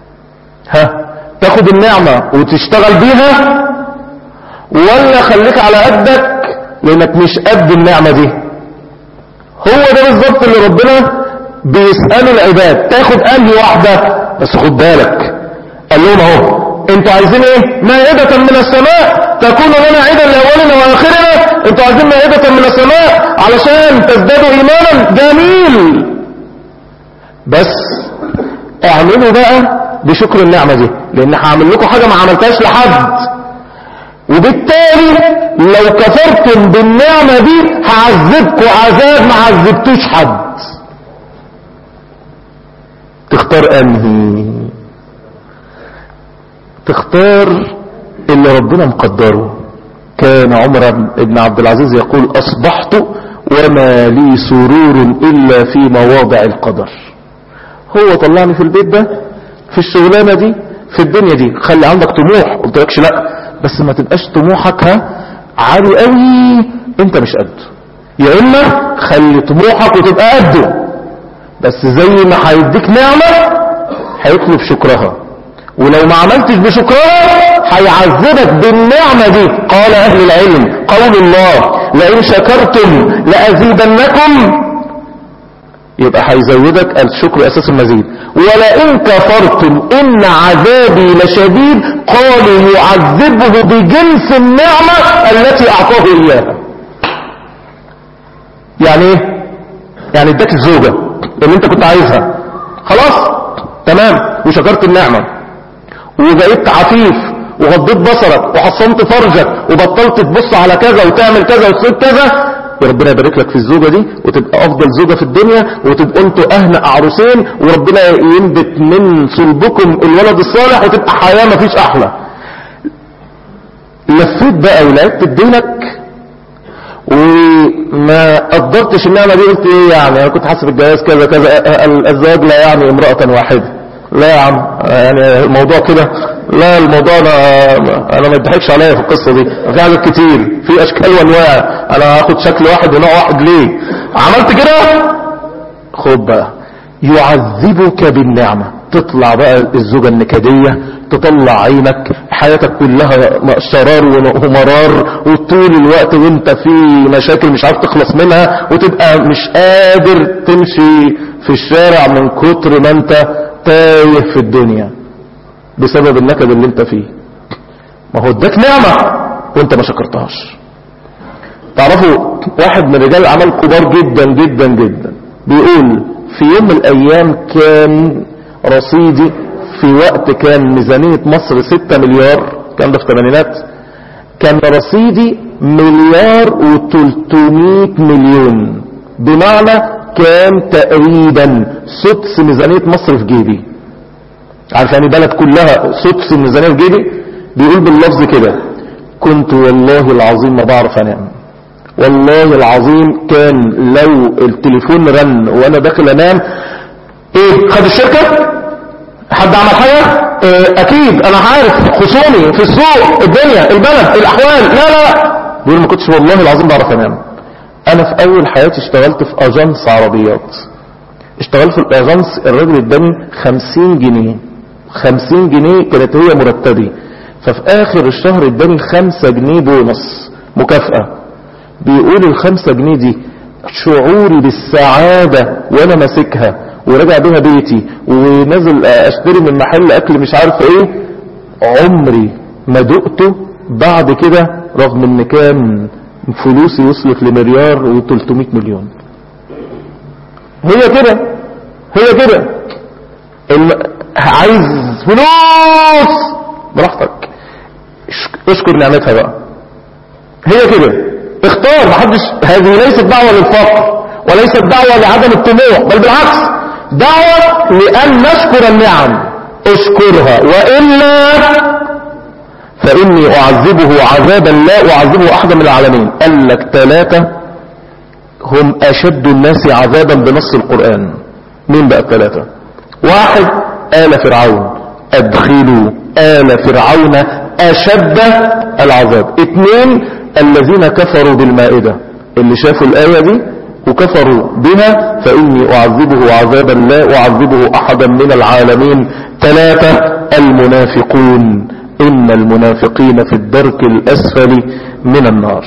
تاخد النعمة وتشتغل بيها، ولا خليك على قدك لانك مش قد النعمة دي؟ هو ده بالظبط اللي ربنا بيسأله العباد، تاخد انهي واحدة؟ بس خد بالك، قال لهم اهو انتوا عايزين ايه؟ مائدة من السماء تكون لنا عيدا لاولنا واخرنا. انتوا عايزين مائدة من السماء علشان تزدادوا ايمانا، جميل، بس اعملوا بقى بشكر النعمة دي، لان هعمل لكم حاجة ما عملتهاش لحد، وبالتالي لو كفرتم بالنعمة دي هعذبكم عذاب ما عذبتوش حد. تختار انهي؟ تختار اللي ربنا مقدره. كان عمر بن عبد العزيز يقول: اصبحت وما لي سرور الا في مواضع القدر. هو طلعني في البيت ده، في الشغلانة دي، في الدنيا دي. خلي عندك طموح، قلت لكش لا، بس ما تبقاش طموحك عالي قوي انت مش قده. يا اما خلي طموحك وتبقى قده، بس زي ما هيديك نعمة هيطلب شكرها، ولو ما عملتش بشكرها هيعذبك بالنعمة دي. قال اهل العلم: قول الله لئن شكرتم لأزيدنكم، يبقى هيزودك. الشكر اساس المزيد. ولئن كفرتم ان عذابي لشديد، قالوا يعذبه بجنس النعمة التي اعطاه اياها. يعني ايه؟ يعني اداك الزوجة اللي انت كنت عايزها، خلاص تمام، وشكرت النعمة وبقيت عفيف وغضيت بصرك وحصنت فرجك وبطلت تبص على كذا وتعمل كذا وتصيب كذا، يا ربنا يبارك لك في الزوجة دي وتبقى افضل زوجة في الدنيا وتبقى انتوا اهنى عروسين وربنا ينبت من صلبكم الولد الصالح وتبقى حياة ما فيش احلى. لفيت بقى ولعبت بدينك وما قدرتش النعمة دي، قلت ايه يعني؟ انا كنت حاسب الجواز كذا كذا، الزواج لا يعني امرأة واحدة. لا يا عم، يعني الموضوع كده، لا الموضوع انا ما يضحكش عليا في القصة دي. في حاجات كتير، في اشكال وانواع، انا هاخد شكل واحد ونوع واحد ليه؟ عملت كده، خد بقى يعذبك بالنعمة. تطلع بقى الزوجة النكدية، تطلع عينك، حياتك كلها شرار ومرار، وطول الوقت وانت في مشاكل مش عارف تخلص منها، وتبقى مش قادر تمشي في الشارع من كتر ما انت تايه في الدنيا بسبب النكد اللي انت فيه. ما هو اداك نعمة وانت ما شكرتهاش. تعرفوا واحد من رجال الاعمال كبار جدا جدا جدا بيقول: في يوم من الايام كان رصيدي، في وقت كان ميزانية مصر 6 مليار، كان ده في الثمانينات، كان رصيدي 1,300 مليون، بمعنى كان تقريبا سدس ميزانية مصر في جيبي. عارف يعني بلد كلها سدس الميزانية في جيبي؟ بيقول باللفظ كده: كنت والله العظيم ما بعرف انام، والله العظيم كان لو التليفون رن وانا داخل انام، ايه خد الشركة؟ حد عمل حاجة؟ اكيد انا عارف خصومي في السوق، الدنيا، البلد، الاحوال، لا بيقول ما كنتش والله العظيم بعرف انام. انا في اول حياتي اشتغلت في اجنس عربيات، اشتغلت في الاجنس، الراجل اداني 50 جنيه 50 جنيه كانت هي مرتبي، ففي اخر الشهر اداني 5 جنيه بونص مكافأة. بيقول ال5 جنيه دي شعوري بالسعادة وانا ماسكها وراجع بيها بيتي ونازل اشتري من محل اكل مش عارف ايه، ما دقته بعد كده، رغم ان كان فلوسي وصلت ل1 و300 مليون. هي كده عايز فلوس براحتك، اشكر نعمتها بقى. هي كده، اختار. محدش، هذه ليست دعوة للفقر وليست دعوة لعدم الطموح، بل بالعكس دعوة لأن نشكر النعم. اشكرها وإلا فإني أعذبه عذابا لا أعذبه أحدا من العالمين. قال لك 3 هم أشد الناس عذابا بنص القرآن. مين بقى 3؟ 1 آل فرعون، أدخلوا آل فرعون أشد العذاب. 2 الذين كفروا بالمائدة، اللي شافوا الآية دي وكفروا بها فإني أعذبه عذابا لا أعذبه أحدا من العالمين. 3 المنافقون، إن المنافقين في الدرك الأسفل من النار.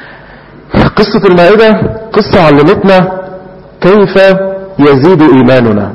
قصة المائدة قصة علمتنا كيف يزيد إيماننا،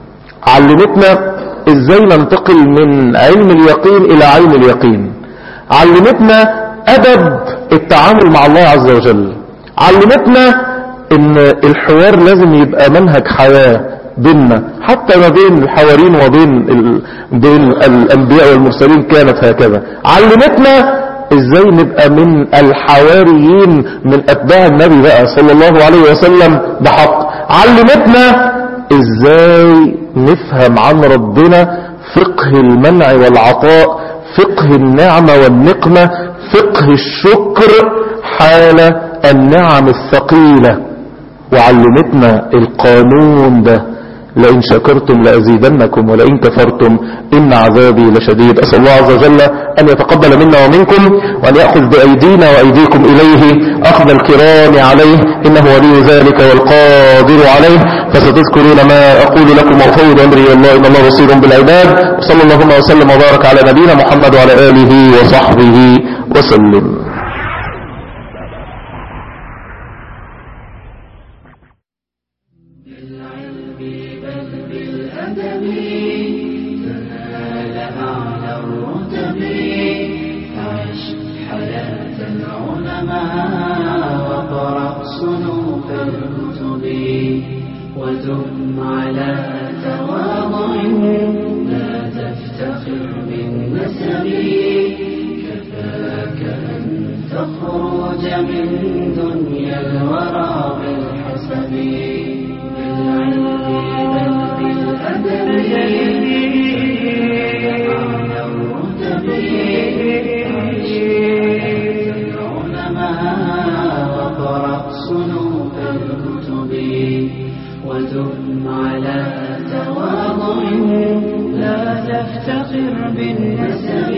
علمتنا إزاي ننتقل من علم اليقين إلى علم اليقين، علمتنا أدب التعامل مع الله عز وجل، علمتنا إن الحوار لازم يبقى منهج حياة بيننا، حتى ما بين الحوارين وبين بين الأنبياء والمرسلين كانت هكذا. علمتنا ازاي نبقى من الحواريين، من اتباع النبي بقى صلى الله عليه وسلم بحق. علمتنا ازاي نفهم عن ربنا فقه المنع والعطاء، فقه النعمة والنقمة، فقه الشكر حال النعم الثقيلة. وعلمتنا القانون ده، لئن شكرتم لأزيدنكم ولئن كفرتم إن عذابي لشديد. أسأل الله عز وجل أن يتقبل منا ومنكم، وأن يأخذ بأيدينا وأيديكم إليه أخذ الكرام عليه، إنه ولي ذلك والقادر عليه. فستذكرون ما أقول لكم وأفوض أمري الله، إن الله بصير بالعباد. وصلى اللهم وسلم وبارك على نبينا محمد وعلى آله وصحبه وسلم. ودم على تواضع لا تفتخر بالنسب، كفاك أن تخرج من دنيا الورى بالحسب. بالعلم بل بالأدب على الرتب، عش حياة العلماء واقرأ صنوف الكتب. ودم على تواضع لا تفتخر بالنسب،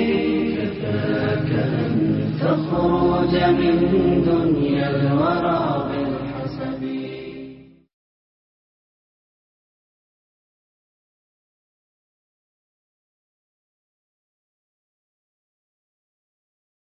كفاك أن تخرج من دنيا الورى